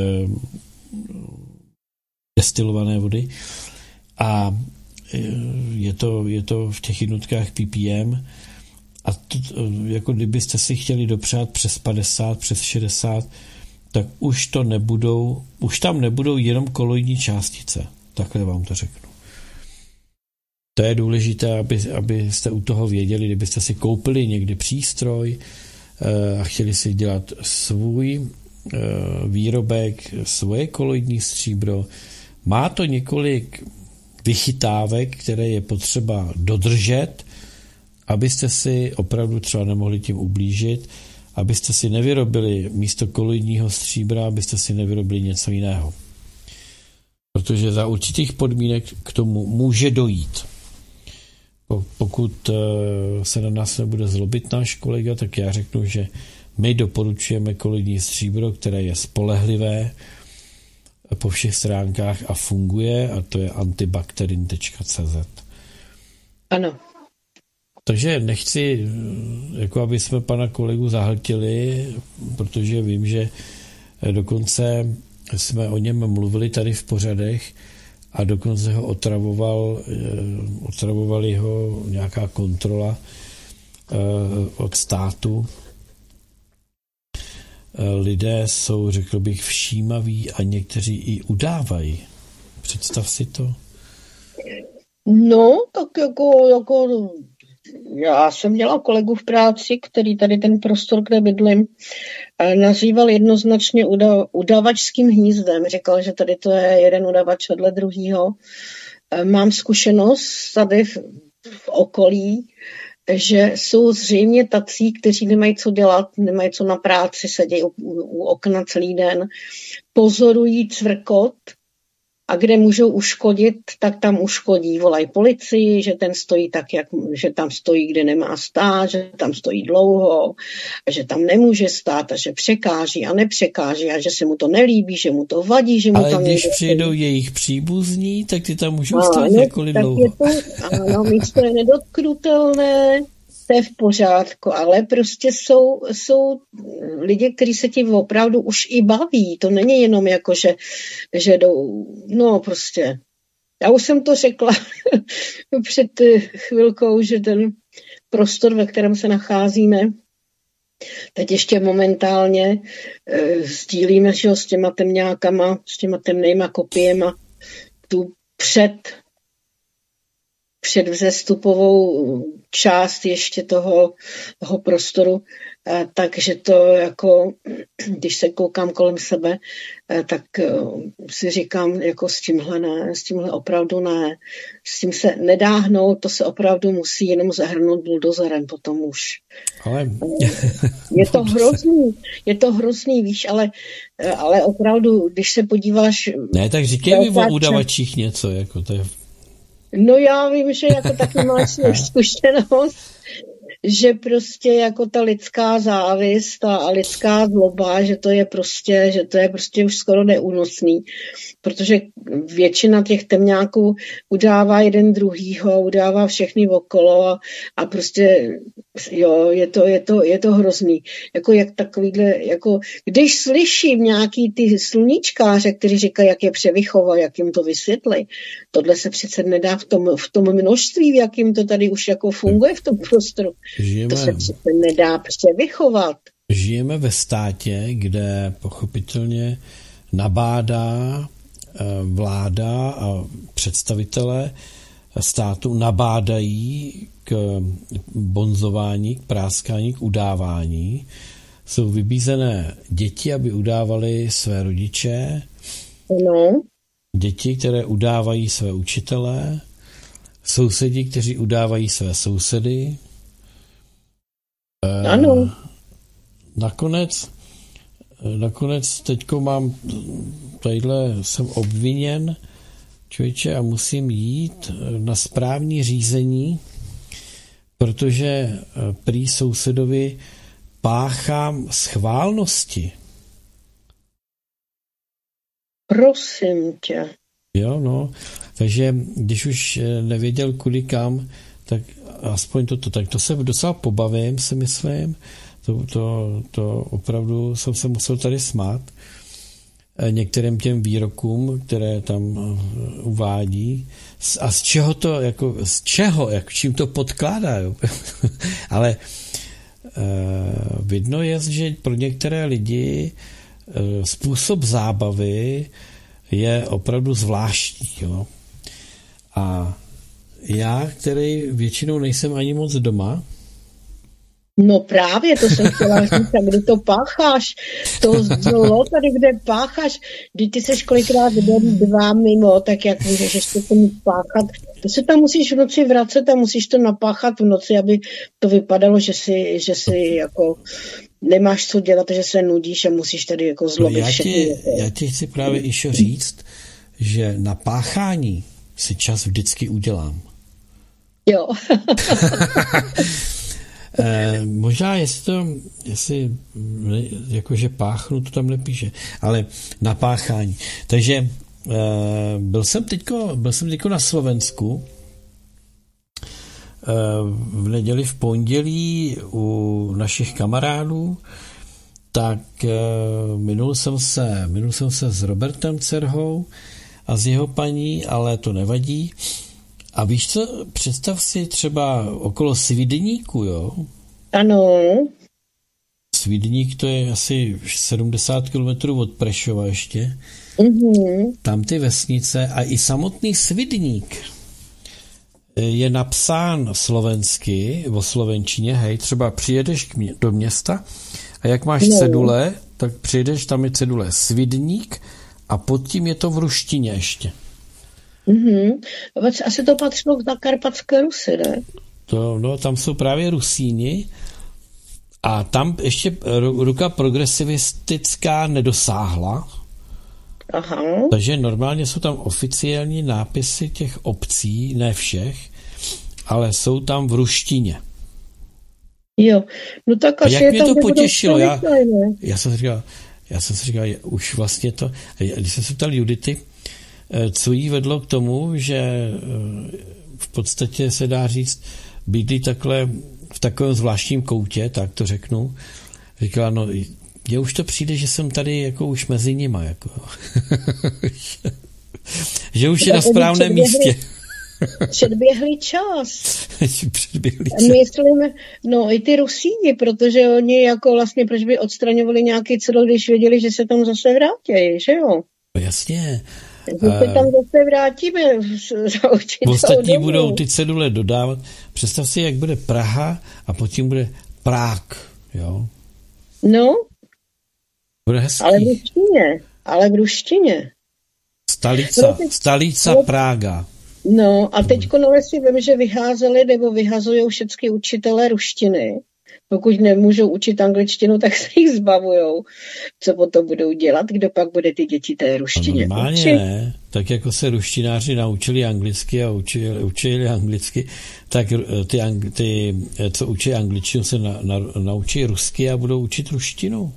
destilované vody. A je to, je to v těch jednotkách ppm. A to, jako kdybyste si chtěli dopřát přes padesát, přes šedesát, tak už to nebudou, už tam nebudou jenom koloidní částice. Takhle vám to řeknu. To je důležité, aby, abyste u toho věděli, kdybyste si koupili někdy přístroj a chtěli si dělat svůj výrobek, svoje koloidní stříbro. Má to několik vychytávek, které je potřeba dodržet, abyste si opravdu třeba nemohli tím ublížit abyste si nevyrobili místo koloidního stříbra, abyste si nevyrobili něco jiného. Protože za určitých podmínek k tomu může dojít. Pokud se na nás nebude zlobit náš kolega, tak já řeknu, že my doporučujeme koloidní stříbro, které je spolehlivé po všech stránkách a funguje, a to je antibakterin tečka cé zet. Ano. Takže nechci, jako aby jsme pana kolegu zahltili, protože vím, že dokonce jsme o něm mluvili tady v pořadech a dokonce ho otravoval, otravovali ho nějaká kontrola od státu. Lidé jsou, řekl bych, všímaví a někteří i udávají. Představ si to. No, tak jako, jako já jsem měla kolegu v práci, který tady ten prostor, kde bydlím, nazýval jednoznačně uda, udavačským hnízdem. Říkal, že tady to je jeden udavač vedle druhýho. Mám zkušenost tady v, v okolí, že jsou zřejmě tací, kteří nemají co dělat, nemají co na práci, sedí u, u okna celý den, pozorují cvrkot a kde můžou uškodit, tak tam uškodí, volají policii, že ten stojí tak, jak, že tam stojí, kde nemá stát, že tam stojí dlouho, že tam nemůže stát a že překáží a nepřekáží a že se mu to nelíbí, že mu to vadí, že mu ale tam když někdo přijdou stojí. Jejich příbuzní, tak ty tam můžou no, stát no, několik dlouho. Je to, ano, místo je nedotknutelné, to je v pořádku, ale prostě jsou, jsou lidi, kteří se tím opravdu už i baví. To není jenom jako, že, že jdou, no prostě. Já už jsem to řekla před chvilkou, že ten prostor, ve kterém se nacházíme, teď ještě momentálně e, sdílíme že, s těma temňákama, s těma temnejma kopiema tu před předvzestupovou část ještě toho, toho prostoru, takže to jako, když se koukám kolem sebe, tak si říkám, jako s tímhle ne, s tímhle opravdu ne, s tím se nedá hnout, to se opravdu musí jenom zahrnout buldozerem potom už. Ale... Je to hrozný, je to hrozný, víš, ale, ale opravdu, když se podíváš... Ne, tak říkej mi o udavačích něco, jako to je... No já vím, že jako taky máš zkušenost, že prostě jako ta lidská závist a lidská zloba, že to je prostě, že to je prostě už skoro neúnosný, protože většina těch temňáků udává jeden druhýho, udává všechny okolo a, a prostě jo, je to, je to, je to hrozný. Jako jak takovýhle, jako když slyším nějaký ty sluníčkáře, kteří říkají, jak je převychovat, jak jim to vysvětlí, tohle se přece nedá v tom, v tom množství, v jakým to tady už jako funguje v tom prostoru. Žijeme, to se přece nedá převychovat. Žijeme ve státě, kde pochopitelně nabádá vláda a představitelé státu nabádají k bonzování, k práskání, k udávání. Jsou vybízené děti, aby udávali své rodiče. No. Děti, které udávají své učitele. Sousedi, kteří udávají své sousedy. Ano. Nakonec, nakonec teďko mám, tadyhle jsem obviněn, člověče, a musím jít na správní řízení, protože prý sousedovi páchám schválnosti. Prosím tě. Jo, no, takže když už nevěděl kudy kam, tak aspoň toto, tak to se docela pobavím, si myslím, to, to, to opravdu jsem se musel tady smát některým těm výrokům, které tam uvádí. A z čeho to, jako, z čeho, jak, čím to podkládá, jo? Ale uh, vidno je, že pro některé lidi uh, způsob zábavy je opravdu zvláštní, jo? A já, který většinou nejsem ani moc doma. No právě, to jsem chtěla říct, a kdy to pácháš, to zlo tady, kde pácháš, kdy ty seš kolikrát den, dva mimo, tak jak můžeš ještě to mít páchat, to se tam musíš v noci vracet a musíš to napáchat v noci, aby to vypadalo, že si, že si jako nemáš co dělat, že se nudíš a musíš tady jako zlobit no já, všechny. ti, já ti chci právě ještě říct, že na páchání si čas vždycky udělám. Jo. eh, možná jestli to, jestli jakože páchnu, to tam nepíše, ale na páchání. Takže eh, byl jsem teďko, byl jsem teďko na Slovensku eh, v neděli, v pondělí u našich kamarádů, tak eh, minul jsem se, minul jsem se s Robertem Cerhou a s jeho paní, ale to nevadí. A víš co, představ si třeba okolo Svidníku, jo? Ano. Svidník to je asi sedmdesát kilometrů od Prešova ještě. Mm-hmm. Tam ty vesnice a i samotný Svidník je napsán slovensky, o slovenčině, hej, třeba přijedeš k mě, do města a jak máš no. cedule, tak přijedeš, tam je cedule Svidník a pod tím je to v ruštině ještě. Mm-hmm. Asi to patřilo k Zakarpatské Rusy, ne? To, no, tam jsou právě Rusíni a tam ještě ruka progresivistická nedosáhla. Aha. Takže normálně jsou tam oficiální nápisy těch obcí, ne všech, ale jsou tam v ruštině. Jo, no tak asi jak je mě tam to potěšilo, já, ne? já jsem si říkal, já jsem si říkal, už vlastně to, když jsem se ptal Judity, co jí vedlo k tomu, že v podstatě se dá říct, bydlí takhle v takovém zvláštním koutě, tak to řeknu, říkala, no, mně už to přijde, že jsem tady jako už mezi nima, jako. Že už je na správném místě. Předběhlý čas. Předběhlý čas. Myslím, no i ty Rusíni, protože oni jako vlastně, proč by odstraňovali nějaký cedl, když věděli, že se tam zase vrátí, že jo? No jasně. Že se tam zase vrátíme. Ostatní budou ty cedule dodávat. Představ si, jak bude Praha a potom bude Prák, jo? No. Bude hezký. Ale v ruštině. Ale v ruštině. Stalica. Teď, Stalica no, Praga. No a teďko no, si vím, že vyházeli nebo vyhazují všechny učitelé ruštiny. Pokud nemůžou učit angličtinu, tak se jich zbavujou. Co potom budou dělat? Kdo pak bude ty děti té ruštině normálně učit? Ne. Tak jako se ruštináři naučili anglicky a učili, učili anglicky, tak ty, ty, co učí angličtinu, se na, na, naučí rusky a budou učit ruštinu.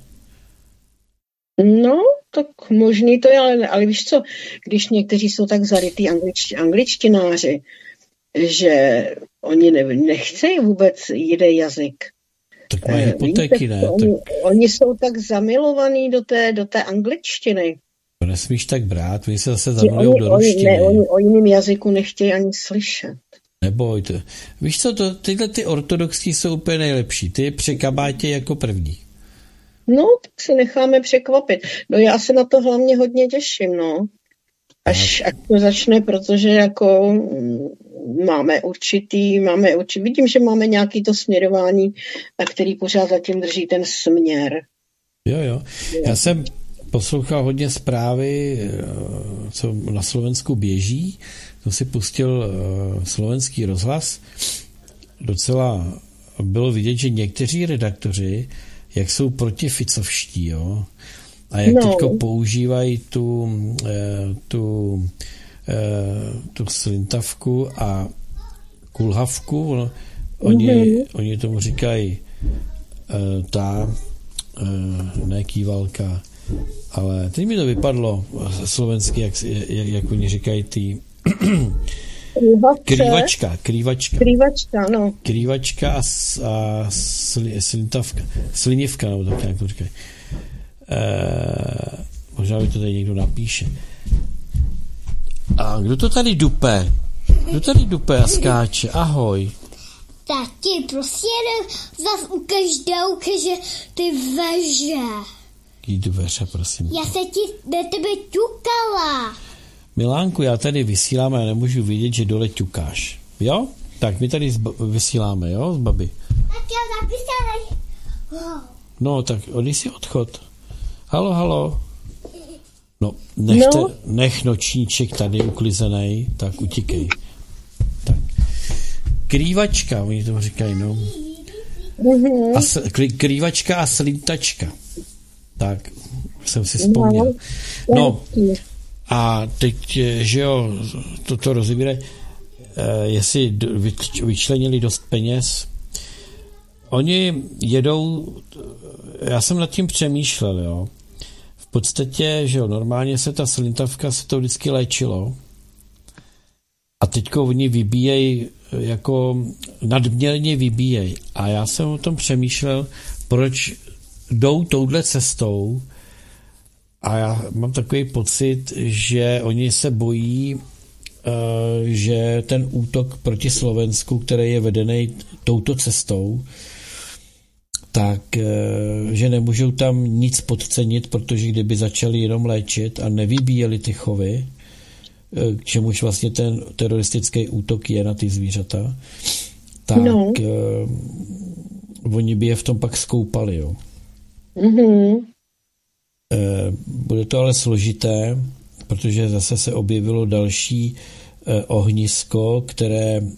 No, tak možný to je, ale, ale víš co, když někteří jsou tak zarytý anglič, angličtináři, že oni ne, nechcejí vůbec jiný jazyk. Tak mají hypotéky, ne? Oni, tak... oni jsou tak zamilovaní do té, do té angličtiny. To nesmíš tak brát, oni se zase zamilujou do ruštiny. Ne, oni o jiném jazyku nechtějí ani slyšet. Nebojte. Víš co, to, tyhle ty ortodoxní jsou úplně nejlepší. Ty při kabátě jako první. No, tak se necháme překvapit. No já se na to hlavně hodně těším, no. Až, až to začne, protože jako máme určitý, máme určitý, vidím, že máme nějaký to směrování, na který pořád zatím drží ten směr. Jo, jo. Já jsem poslouchal hodně zprávy, co na Slovensku běží. To si pustil slovenský rozhlas. Docela bylo vidět, že někteří redaktoři, jak jsou protificovští, jo, a jak no. teďko používají tu, tu, tu slintavku a kulhavku, no, oni, mm-hmm. oni tomu říkají ta, ne kývalka, ale teď mi to vypadlo slovensky, jak, jak, jak oni říkají ty krývačka, krývačka. Krývačka, no. Krývačka a, a sli, slintavka, slinivka, nebo tak nějak to říkají. E, možná by to tady někdo napíše. A kdo to tady dupe? Kdo tady dupe a skáče? Ahoj. Tati, prostě zas ukaž, ukaže ty veže. Jaký dveře, prosím. Já se ti na tebe ťukala. Milánku, já tady vysílám a já nemůžu vidět, že dole ťukáš. Jo? Tak my tady zba- vysíláme, jo, z babi. Tak já zapísala. Wow. No, tak odej si odchod. Halo, halo. No, nechte, no. Nech nočníček tady uklizenej, tak utíkej. Tak. Krývačka, oni tomu říkají, no. Mm-hmm. A s, krývačka a slintačka. Tak, jsem si vzpomněl. No, a teď, že jo, toto rozebírají, jestli vyčlenili dost peněz. Oni jedou, já jsem nad tím přemýšlel, jo. V podstatě, že jo, normálně se ta slintavka, se to vždycky léčilo. A teďko oni vybíjejí, jako nadměrně vybíjejí. A já jsem o tom přemýšlel, proč jdou touhle cestou. A já mám takový pocit, že oni se bojí, že ten útok proti Slovensku, který je vedený touto cestou, tak že nemůžou tam nic podcenit, protože kdyby začali jenom léčit a nevybíjeli ty chovy, k čemuž vlastně ten teroristický útok je na ty zvířata, tak no. uh, oni by je v tom pak skoupali. Jo. Mm-hmm. Uh, bude to ale složité, protože zase se objevilo další uh, ohnisko, které uh,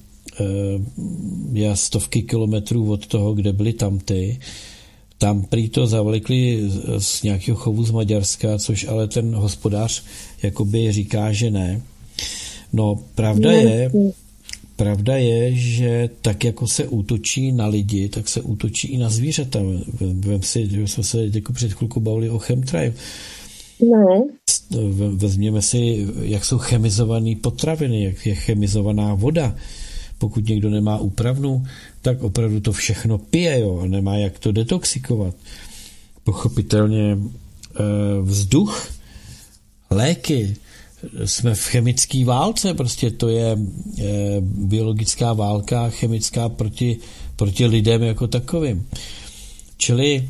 je stovky kilometrů od toho, kde byly tamty. Tam prý to zavlekli z nějakého chovu z Maďarska, což ale ten hospodář jakoby říká, že ne. No, pravda je, pravda je, že tak jako se útočí na lidi, tak se útočí i na zvířata. Vem si, že jsme se jako před chvilkou bavili o chemtrail. No. Vezměme si, jak jsou chemizované potraviny, jak je chemizovaná voda. Pokud někdo nemá úpravnu, tak opravdu to všechno pije, jo, a nemá jak to detoxikovat. Pochopitelně vzduch, léky, jsme v chemické válce, prostě to je biologická válka, chemická proti, proti lidem jako takovým. Čili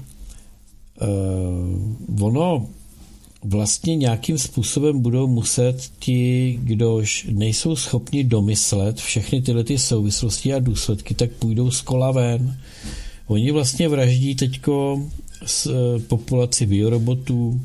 ono vlastně nějakým způsobem budou muset ti, kdož nejsou schopni domyslet všechny tyhle ty souvislosti a důsledky, tak půjdou z kola ven. Oni vlastně vraždí teďko z populaci biorobotů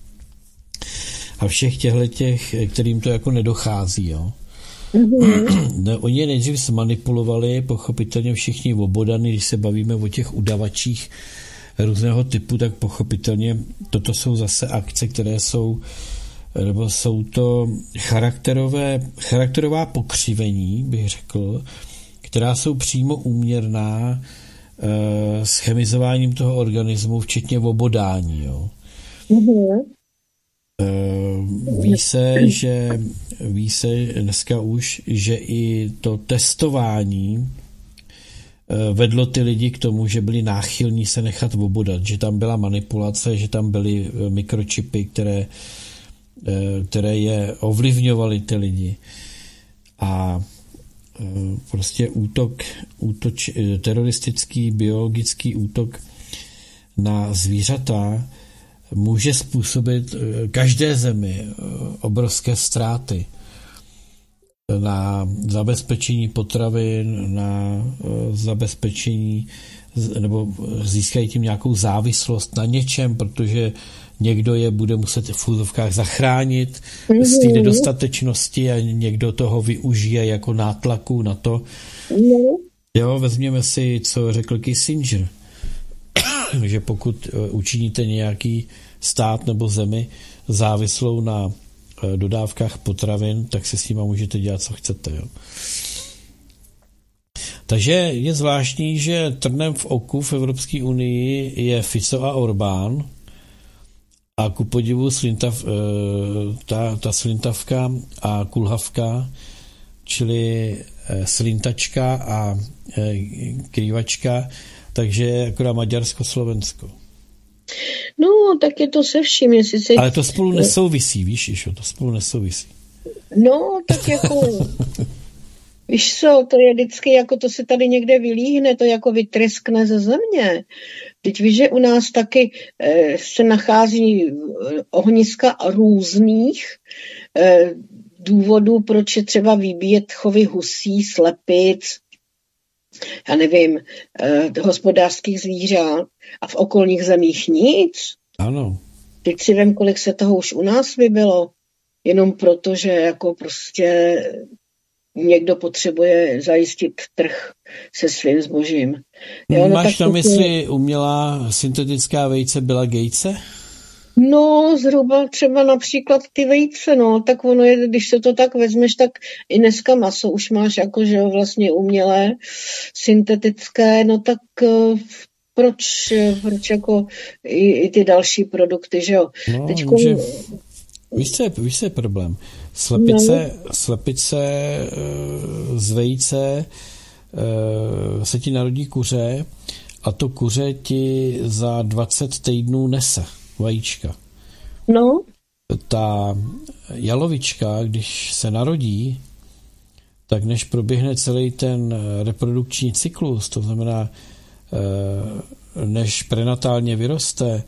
a všech těchhletěch, kterým to jako nedochází. Jo. Mm-hmm. Oni je nejdřív zmanipulovali, pochopitelně všichni obodany, když se bavíme o těch udavačích různého typu, tak pochopitelně toto jsou zase akce, které jsou, nebo jsou to charakterové, charakterová pokřivení, bych řekl, která jsou přímo úměrná e, s chemizováním toho organismu, včetně obodání. Jo. Mm-hmm. E, ví se, že ví se dneska už, že i to testování vedlo ty lidi k tomu, že byli náchylní se nechat obodat, že tam byla manipulace, že tam byly mikročipy, které, které je ovlivňovaly ty lidi. A prostě útok, útoč, teroristický, biologický útok na zvířata může způsobit každé zemi obrovské ztráty na zabezpečení potravin, na zabezpečení nebo získají tím nějakou závislost na něčem, protože někdo je bude muset v úzovkách zachránit mm-hmm. z té nedostatečnosti a někdo toho využije jako nátlaku na to. Mm-hmm. Jo, vezměme si, co řekl Kissinger, že pokud učiníte nějaký stát nebo zemi závislou na dodávkách potravin, tak si s nima můžete dělat, co chcete. Jo. Takže je zvláštní, že trnem v oku v Evropské unii je Fico a Orbán a ku podivu slintav, ta, ta slintavka a kulhavka, čili slintačka a krývačka, takže akorát Maďarsko-Slovensko. No, tak je to se vším. Jestli se... Ale to spolu nesouvisí, víš, Išo, to spolu nesouvisí. No, tak jako... víš co, to je vždycky, jako to se tady někde vylíhne, to jako vytryskne ze země. Teď víš, že u nás taky eh, se nachází ohniska různých eh, důvodů, proč je třeba vybíjet chovy husí, slepic, já nevím, eh, hospodářských zvířat a v okolních zemích nic. Ano. Teď si vem, kolik se toho už u nás vybilo, jenom proto, že jako prostě někdo potřebuje zajistit trh se svým zbožím. Jo, no máš na mysli umělá syntetická vejce Billa Gatese? No, zhruba třeba například ty vejce, no, tak ono je, když se to tak vezmeš, tak i dneska maso už máš jako, že jo, vlastně umělé, syntetické, no tak uh, proč, proč jako i, i ty další produkty, že jo. No, Teďko... že, víš, co je, víš, co je problém? Slepice, no. slepice uh, z vejce uh, se ti narodí kuře a to kuře ti za dvacet týdnů nese vajíčka. No. Ta jalovička, když se narodí, tak než proběhne celý ten reprodukční cyklus, to znamená, než prenatálně vyroste,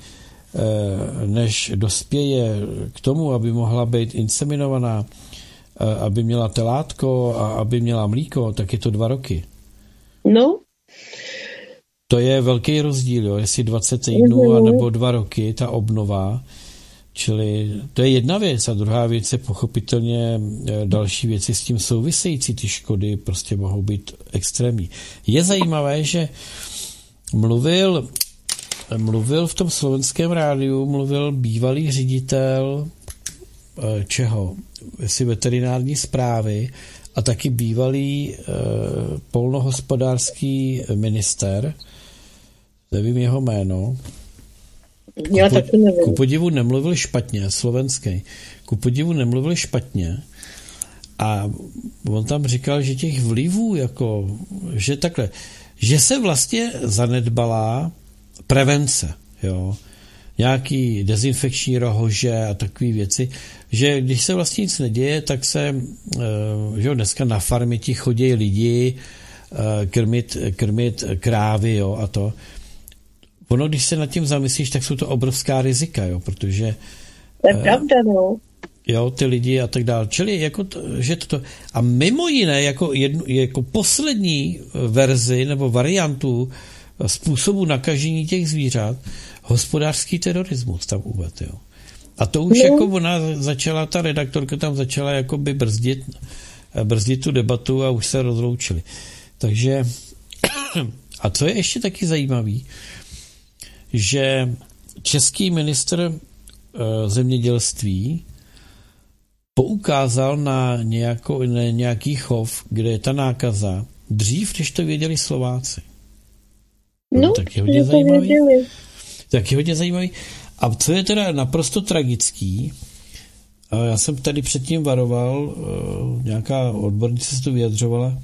než dospěje k tomu, aby mohla být inseminovaná, aby měla telátko a aby měla mlíko, tak je to dva roky. No. To je velký rozdíl, jo, jestli dvacet týdnů a nebo dva roky, ta obnova. Čili to je jedna věc a druhá věc je pochopitelně další věci s tím související, ty škody prostě mohou být extrémní. Je zajímavé, že mluvil, mluvil v tom slovenském rádiu, mluvil bývalý ředitel čeho? Jestli veterinární správy a taky bývalý eh, polnohospodářský minister, nevím jeho jméno. Já ku, taky nevím. Ku podivu nemluvil špatně, slovenský. Ku podivu nemluvil špatně a on tam říkal, že těch vlivů, jako, že takhle, že se vlastně zanedbala prevence, jo, nějaký dezinfekční rohože a takové věci, že když se vlastně nic neděje, tak se, že jo, dneska na farmě ti chodí lidi krmit, krmit krávy, jo, a to. Ono, když se nad tím zamyslíš, tak jsou to obrovská rizika, jo, protože to je pravda, no. Jo, ty lidi a tak dále. Čili jako to, že to, a mimo jiné, jako, jednu, jako poslední verzi nebo variantu způsobu nakažení těch zvířat, hospodářský terorismus tam uvedl, jo. A to už no. jako ona začala, ta redaktorka tam začala jakoby brzdit, brzdit tu debatu a už se rozloučili. Takže a co je ještě taky zajímavý, že český ministr uh, zemědělství poukázal na, nějakou, na nějaký chov, kde je ta nákaza dřív, než to věděli Slováci. No, no tak je hodně zajímavý. Tak je hodně zajímavý. A co je teda naprosto tragický, já jsem tady předtím varoval, nějaká odbornice se to vyjadřovala,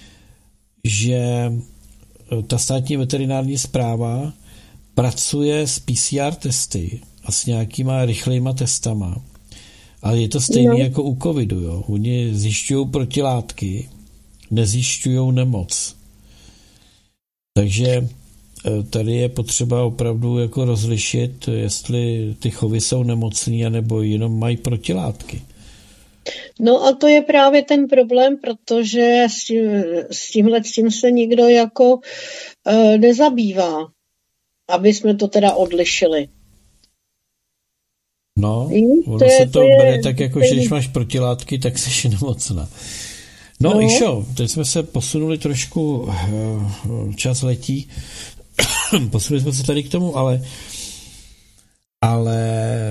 že ta státní veterinární správa pracuje s P C R testy a s nějakýma rychlejma testama. Ale je to stejné no. jako u covidu. Jo. Oni zjišťují protilátky, nezjišťují nemoc. Takže tady je potřeba opravdu jako rozlišit, jestli ty chovy jsou nemocný, anebo jenom mají protilátky. No a to je právě ten problém, protože s, tím, s tímhle s tím se nikdo jako e, nezabývá, aby jsme to teda odlišili. No, to ono je, se to, to je, bere tak, jako to je, že když máš protilátky, tak jsi nemocná. No, no Išo, teď jsme se posunuli trošku, čas letí, posunuli jsme se tady k tomu, ale ale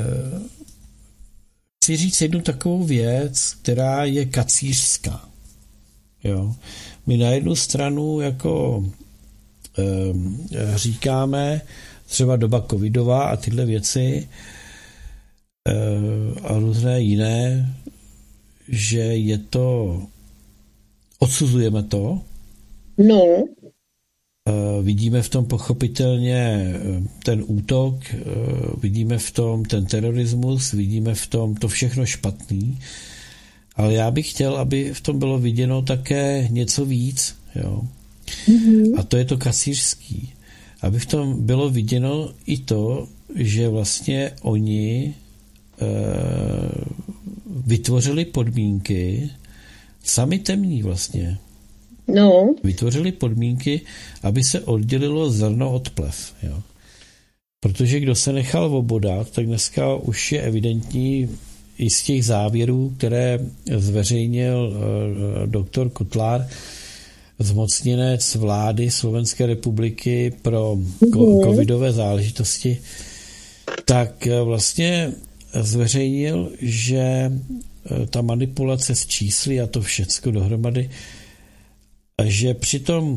chci říct jednu takovou věc, která je kacířská. Jo. My na jednu stranu jako e, říkáme třeba doba covidová a tyhle věci e, a různé jiné, že je to, odsuzujeme to. No. Vidíme v tom pochopitelně ten útok, vidíme v tom ten terorismus, vidíme v tom to všechno špatný, ale já bych chtěl, aby v tom bylo viděno také něco víc, jo. Mm-hmm. A to je to kacířský. Aby v tom bylo viděno i to, že vlastně oni e, vytvořili podmínky, sami temní vlastně, No. vytvořili podmínky, aby se oddělilo zrno od plev. Jo. Protože kdo se nechal obodat, tak dneska už je evidentní, i z těch závěrů, které zveřejnil doktor Kotlár, zmocněnec vlády Slovenské republiky pro covidové záležitosti, tak vlastně zveřejnil, že ta manipulace s čísly a to všecko dohromady, že při tom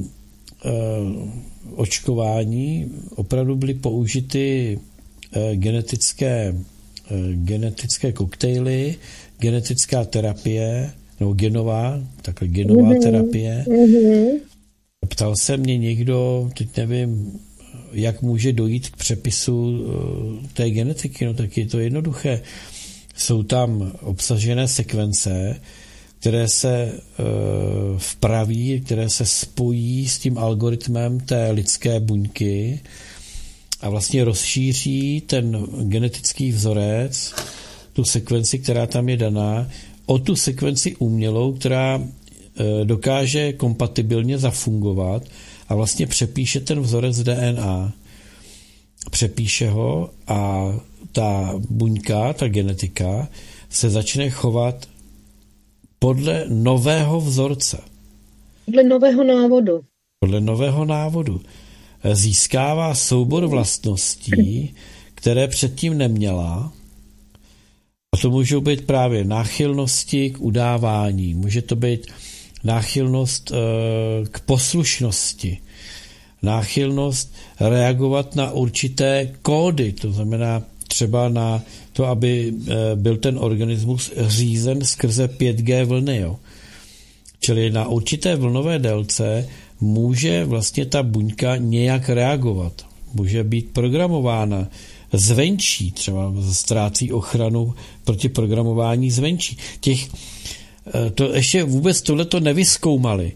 očkování opravdu byly použity genetické, genetické koktejly, genetická terapie, nebo genová, takhle genová mm-hmm. terapie. Mm-hmm. Ptal se mě někdo, teď nevím, jak může dojít k přepisu té genetiky, no tak je to jednoduché. Jsou tam obsažené sekvence, které se uh, vpraví, které se spojí s tím algoritmem té lidské buňky a vlastně rozšíří ten genetický vzorec, tu sekvenci, která tam je daná, o tu sekvenci umělou, která uh, dokáže kompatibilně zafungovat a vlastně přepíše ten vzorec D N A. Přepíše ho a ta buňka, ta genetika se začne chovat podle nového vzorce. Podle nového návodu. Podle nového návodu. Získává soubor vlastností, které předtím neměla. A to můžou být právě náchylnosti k udávání. Může to být náchylnost k poslušnosti. Náchylnost reagovat na určité kódy. To znamená třeba na to, aby byl ten organismus řízen skrze pět G vlny. Jo. Čili na určité vlnové délce může vlastně ta buňka nějak reagovat. Může být programována zvenčí, třeba ztrácí ochranu proti programování zvenčí. Těch, to ještě vůbec tohleto nevyzkoumali,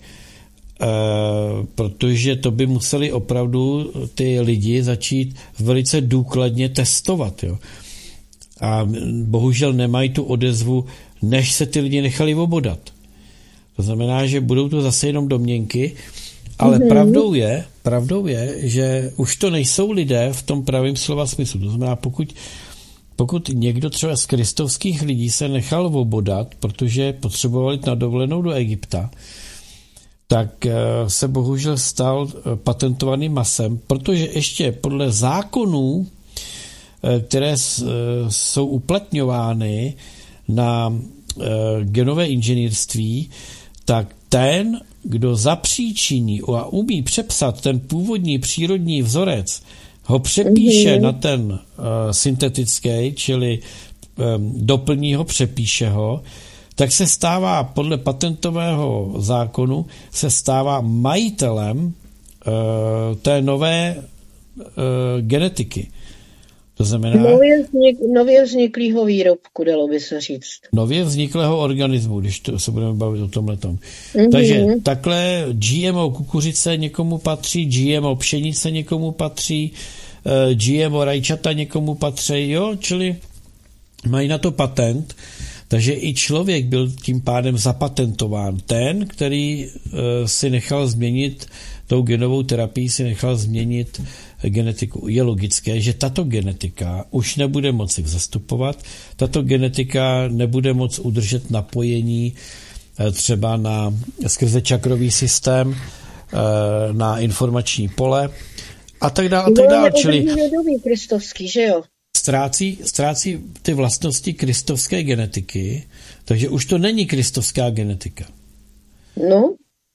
protože to by museli opravdu ty lidi začít velice důkladně testovat. Jo. A bohužel nemají tu odezvu, než se ty lidi nechali obodat. To znamená, že budou to zase jenom domněnky, ale mm-hmm. pravdou je, pravdou je, že už to nejsou lidé v tom pravém slova smyslu. To znamená, pokud, pokud někdo třeba z kristovských lidí se nechal obodat, protože potřebovali na dovolenou do Egypta, tak se bohužel stal patentovaným masem, protože ještě podle zákonů, které jsou uplatňovány na genové inženýrství, tak ten, kdo zapříčiní a umí přepsat ten původní přírodní vzorec, ho přepíše mm-hmm. na ten uh, syntetický, čili um, doplní ho, přepíše ho, tak se stává podle patentového zákonu se stává majitelem uh, té nové uh, genetiky. To znamená... Nově, vznik, nově vzniklého výrobku, dalo by se říct. Nově vzniklého organismu, když to, se budeme bavit o tomhletom. Mm-hmm. Takže takhle G M O kukuřice někomu patří, G M O pšenice někomu patří, uh, G M O rajčata někomu patří, jo, čili mají na to patent. Takže i člověk byl tím pádem zapatentován. Ten, který uh, si nechal změnit tou genovou terapii, si nechal změnit genetiku. Je logické, že tato genetika už nebude moci vzastupovat, tato genetika nebude moc udržet napojení uh, třeba na skrze čakrový systém, uh, na informační pole a tak dále. A tak dále. Čili kristovský, že jo? Ztrácí, ztrácí ty vlastnosti kristovské genetiky, takže už to není kristovská genetika. No.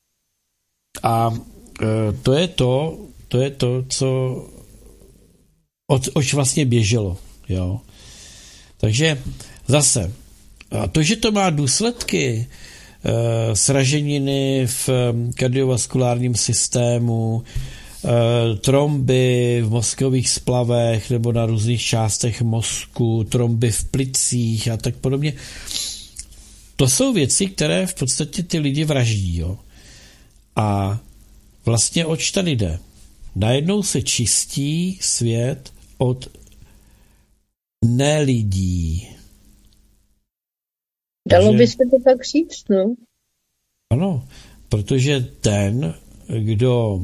A e, to je to, to je to, co od, oč vlastně běželo. Jo. Takže zase, a to, že to má důsledky, e, sraženiny v kardiovaskulárním systému, tromby v mozkových splavech nebo na různých částech mozku, tromby v plicích a tak podobně. To jsou věci, které v podstatě ty lidi vraždí. Jo? A vlastně oč tady jde? Najednou se čistí svět od nelidí. Dalo by se to tak říct, no? Ano, protože ten, kdo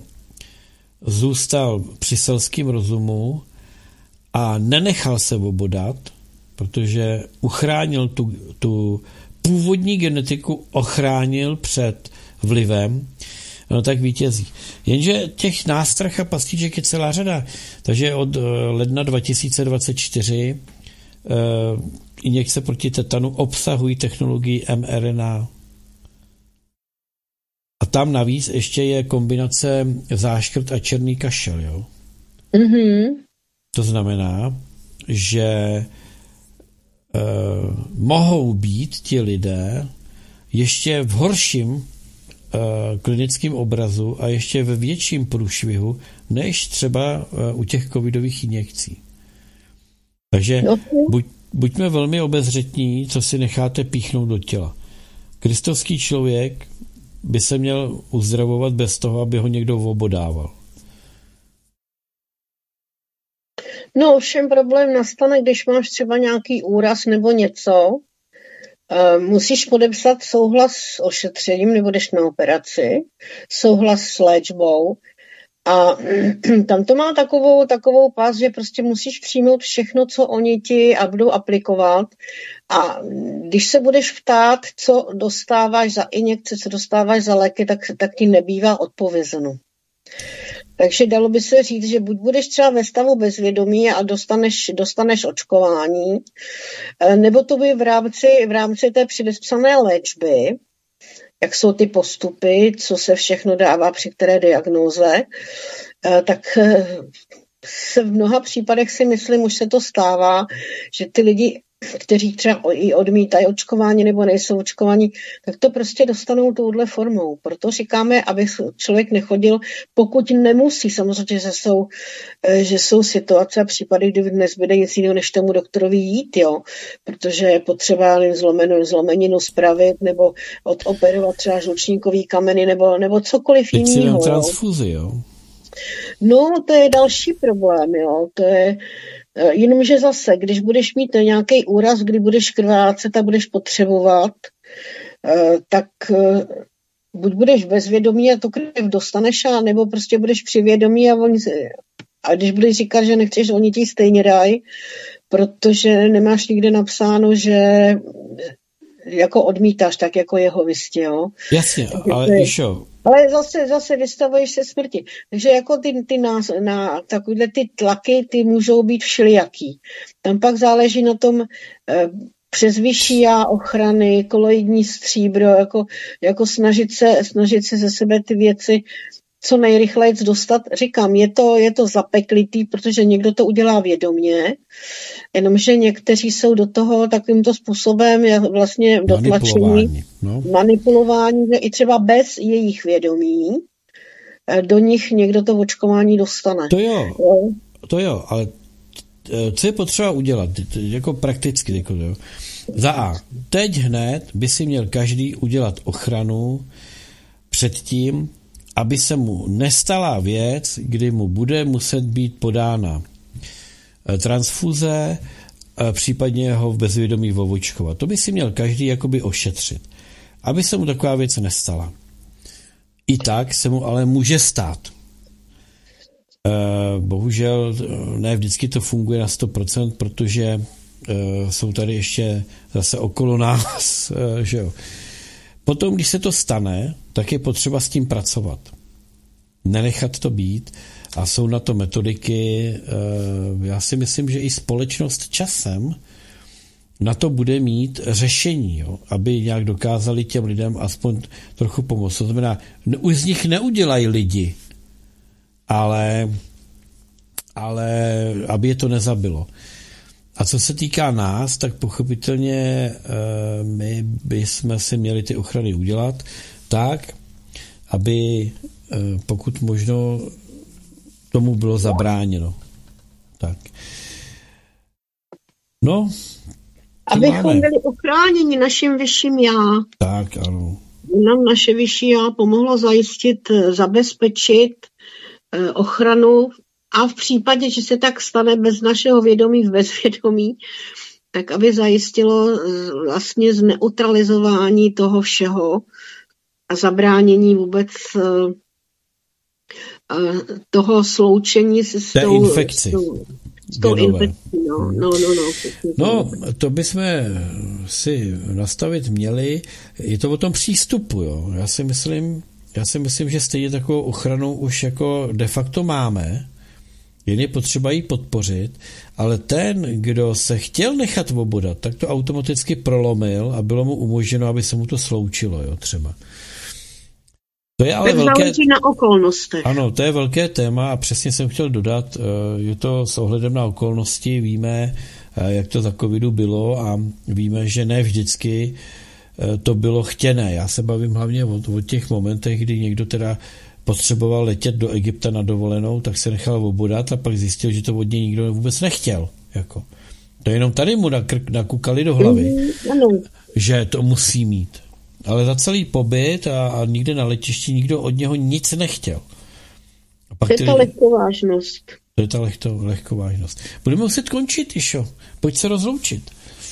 zůstal při selském rozumu a nenechal se obodat, protože uchránil tu, tu původní genetiku, ochránil před vlivem, no tak vítězí. Jenže těch nástrah a pastiček je celá řada. Takže od ledna dva tisíce dvacet čtyři uh, injekce proti tetanu obsahují technologii mRNA. A tam navíc ještě je kombinace záškrt a černý kašel. Jo? Mm-hmm. To znamená, že uh, mohou být ti lidé ještě v horším klinickým obrazu a ještě ve větším průšvihu, než třeba u těch covidových injekcí. Takže buď, buďme velmi obezřetní, co si necháte píchnout do těla. Kristovský člověk by se měl uzdravovat bez toho, aby ho někdo obodával. No ovšem problém nastane, když máš třeba nějaký úraz nebo něco, musíš podepsat souhlas s ošetřením, nebo jdeš na operaci, souhlas s léčbou a tam to má takovou, takovou pás, že prostě musíš přijmout všechno, co oni ti a budou aplikovat a když se budeš ptát, co dostáváš za injekce, co dostáváš za léky, tak, tak ti nebývá odpovězeno. Takže dalo by se říct, že buď budeš třeba ve stavu bezvědomí a dostaneš, dostaneš očkování, nebo to by v rámci, v rámci té předepsané léčby, jak jsou ty postupy, co se všechno dává při které diagnóze, tak se v mnoha případech si myslím, už se to stává, že ty lidi, kteří třeba i odmítají očkování nebo nejsou očkovaní, tak to prostě dostanou touhle formou. Proto říkáme, aby člověk nechodil, pokud nemusí. Samozřejmě, že jsou, že jsou situace a případy, kdy nezbyde nic jiného, než tomu doktorovi jít, jo. Protože je potřeba zlomenou, zlomeninu spravit nebo odoperovat třeba žlučníkový kameny nebo, nebo cokoliv jiného. Teď si transfuzi, jo. No, to je další problém, jo. To je jenomže zase, když budeš mít nějaký úraz, kdy budeš krvácet a budeš potřebovat, tak buď budeš bezvědomí a tu krev dostaneš, a nebo prostě budeš při vědomí a, oni, a když budeš říkat, že nechceš, oni ti stejně dají, protože nemáš nikde napsáno, že jako odmítáš, tak jako jeho vystě, jo. Jasně, ale Išo. Ale zase, zase vystavuješ se smrti. Takže jako ty, ty na, na takovýhle ty tlaky, ty můžou být všelijaký. Tam pak záleží na tom eh, přes vyšší já ochrany, koloidní stříbro, jako, jako snažit se, snažit se ze sebe ty věci co nejrychleji dostat. Říkám, je to, je to zapeklitý, protože někdo to udělá vědomě, jenomže někteří jsou do toho takovýmto způsobem vlastně dotlačení, no. manipulování, že i třeba bez jejich vědomí do nich někdo to očkování dostane. To jo, jo. to jo, ale co je potřeba udělat, jako prakticky, jako, jo. Za A, teď hned by si měl každý udělat ochranu před tím, aby se mu nestala věc, kdy mu bude muset být podána transfuze, případně ho v bezvědomí ovočkovat. To by si měl každý jakoby ošetřit, aby se mu taková věc nestala. I tak se mu ale může stát. Bohužel ne vždycky to funguje na sto procent, protože jsou tady ještě zase okolo nás, že jo. Potom, když se to stane, tak je potřeba s tím pracovat. Nenechat to být a jsou na to metodiky. Já si myslím, že i společnost časem na to bude mít řešení, jo, aby nějak dokázali těm lidem aspoň trochu pomoct. To znamená, už z nich neudělají lidi, ale, ale aby je to nezabilo. A co se týká nás, tak pochopitelně my bychom si měli ty ochrany udělat tak, aby pokud možno tomu bylo zabráněno. Tak. No, abychom máme? byli ochráněni naším vyšším já. Tak, ano. Nám naše vyšší já pomohlo zajistit, zabezpečit ochranu a v případě, že se tak stane bez našeho vědomí v bezvědomí, tak aby zajistilo vlastně zneutralizování toho všeho a zabránění vůbec toho sloučení se s té tou infekci. S tou, S tou infekcí, no, no, no, no. No, to bychom si nastavit měli, je to o tom přístupu, jo. Já si myslím, já si myslím, že stejně takovou ochranu už jako de facto máme, jen je potřeba ji podpořit, ale ten, kdo se chtěl nechat obodat, tak to automaticky prolomil a bylo mu umožněno, aby se mu to sloučilo, jo, třeba. To je ale velké... na okolnostech. Ano, to je velké téma a přesně jsem chtěl dodat, je to s ohledem na okolnosti, víme, jak to za covidu bylo a víme, že ne vždycky to bylo chtěné. Já se bavím hlavně o, o těch momentech, kdy někdo teda potřeboval letět do Egypta na dovolenou, tak se nechal obodat a pak zjistil, že to od něj nikdo vůbec nechtěl. Jako. To jenom tady mu nakukali do hlavy, mm, ano. že to musí mít. Ale za celý pobyt a, a nikde na letišti nikdo od něho nic nechtěl. A pak to je ty ta lidi... lehkovážnost. To je ta lehto, lehkovážnost. Budeme muset končit, Išo. Pojď se rozloučit.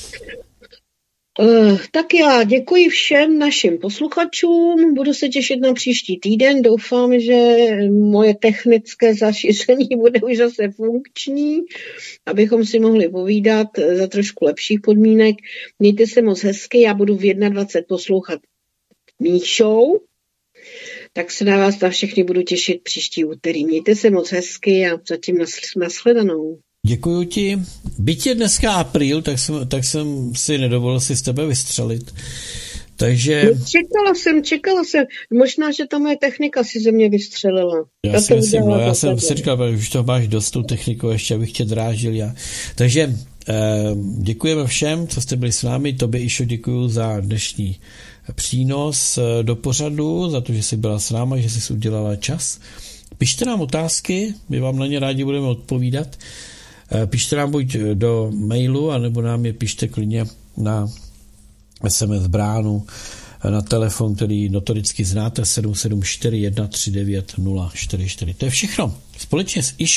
Uh, tak já děkuji všem našim posluchačům, budu se těšit na příští týden, doufám, že moje technické zašíření bude už zase funkční, abychom si mohli povídat za trošku lepších podmínek. Mějte se moc hezky, já budu v dvacet jedna poslouchat mý show, tak se na vás na všechny budu těšit příští úterý. Mějte se moc hezky a zatím nashledanou. Děkuju ti. Byť je dneska apríl, tak jsem, tak jsem si nedovolil si z tebe vystřelit. Takže... No, čekala jsem, čekala jsem. Možná, že ta moje technika si ze mě vystřelila. Já, já si myslím, no, já jsem si říkal, že už to máš dost tu techniku, ještě abych tě drážil já. Takže eh, děkujeme všem, co jste byli s námi. Tobě, Išo, děkuju za dnešní přínos do pořadu, za to, že jsi byla s náma, že jsi udělala čas. Pište nám otázky, my vám na ně rádi budeme odpovídat. Pište nám buď do mailu, anebo nám je pište klidně na es em es bránu, na telefon, který notoricky znáte, sedm sedm čtyři jedna tři devět nula čtyři čtyři. To je všechno. Společně s Iš